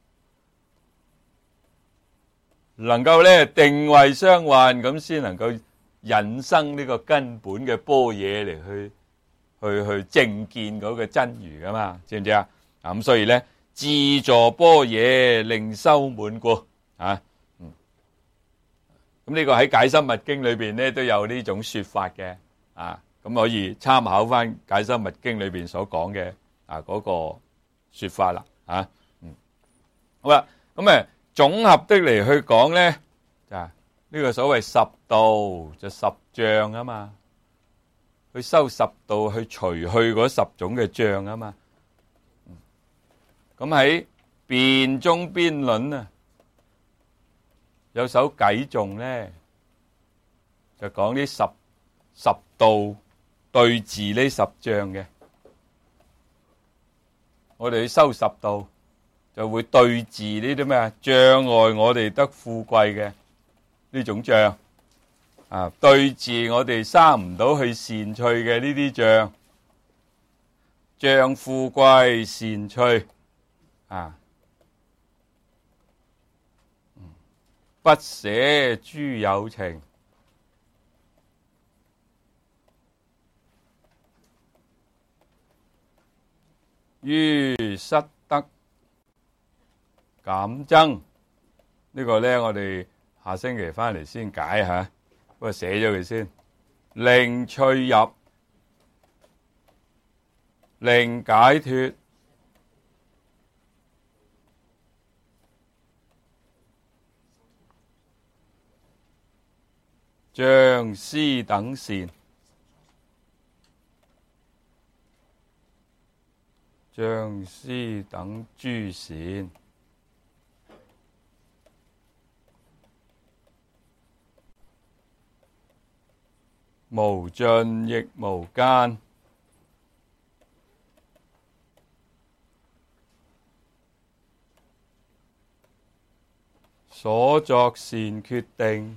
能夠咧定慧相運，咁先能夠引生呢個根本嘅般若嚟去去去正見嗰個真如噶嘛，知唔知啊？啊咁所以咧自助般若令修滿故啊，嗯，咁呢個喺解深密經裏邊咧都有呢種說法嘅啊。咁可以參考翻《解深密經》裏邊所講嘅啊嗰個說法啦，啊，嗯，好啦，咁誒總合的嚟去講咧，就呢個所謂十道就十障啊嘛，去修十道去除去嗰十種嘅障啊嘛，咁喺辯中邊論啊，有首偈頌咧，就講呢十十道。對治呢十障嘅，我哋去修十道，就會對治呢啲咩啊障礙我哋得富貴嘅呢種障啊，對治我哋生唔到去善趣嘅呢啲障，障富貴善趣啊，不捨諸有情。於失德減增，呢個咧我哋下星期翻嚟先解吓，不過寫咗佢先。令趣入，令解脫，障施等善。障施等諸善，無盡亦無間，所作善決定，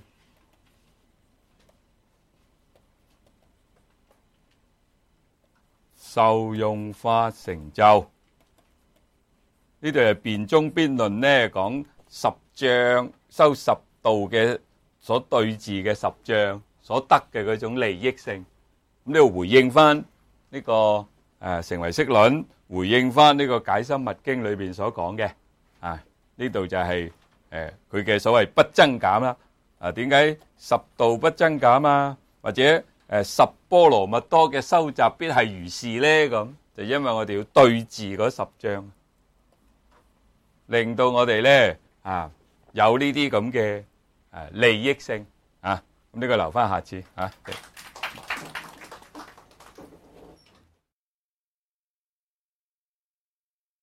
受用法成就。呢度係辯中邊論呢，講十障修十道嘅所對治嘅十障所得嘅嗰種利益性。咁呢度回應翻呢個誒成唯識論，回應翻呢個解深密經裏邊所講嘅。啊，呢度就係誒佢嘅所謂不增減啦。啊，點解十道不增減啊？或者誒十波羅蜜多嘅收集必係如是咧？咁就因為我哋要對治嗰十障，令到我哋咧啊有呢啲咁嘅誒利益性啊。咁呢個留翻下次啊。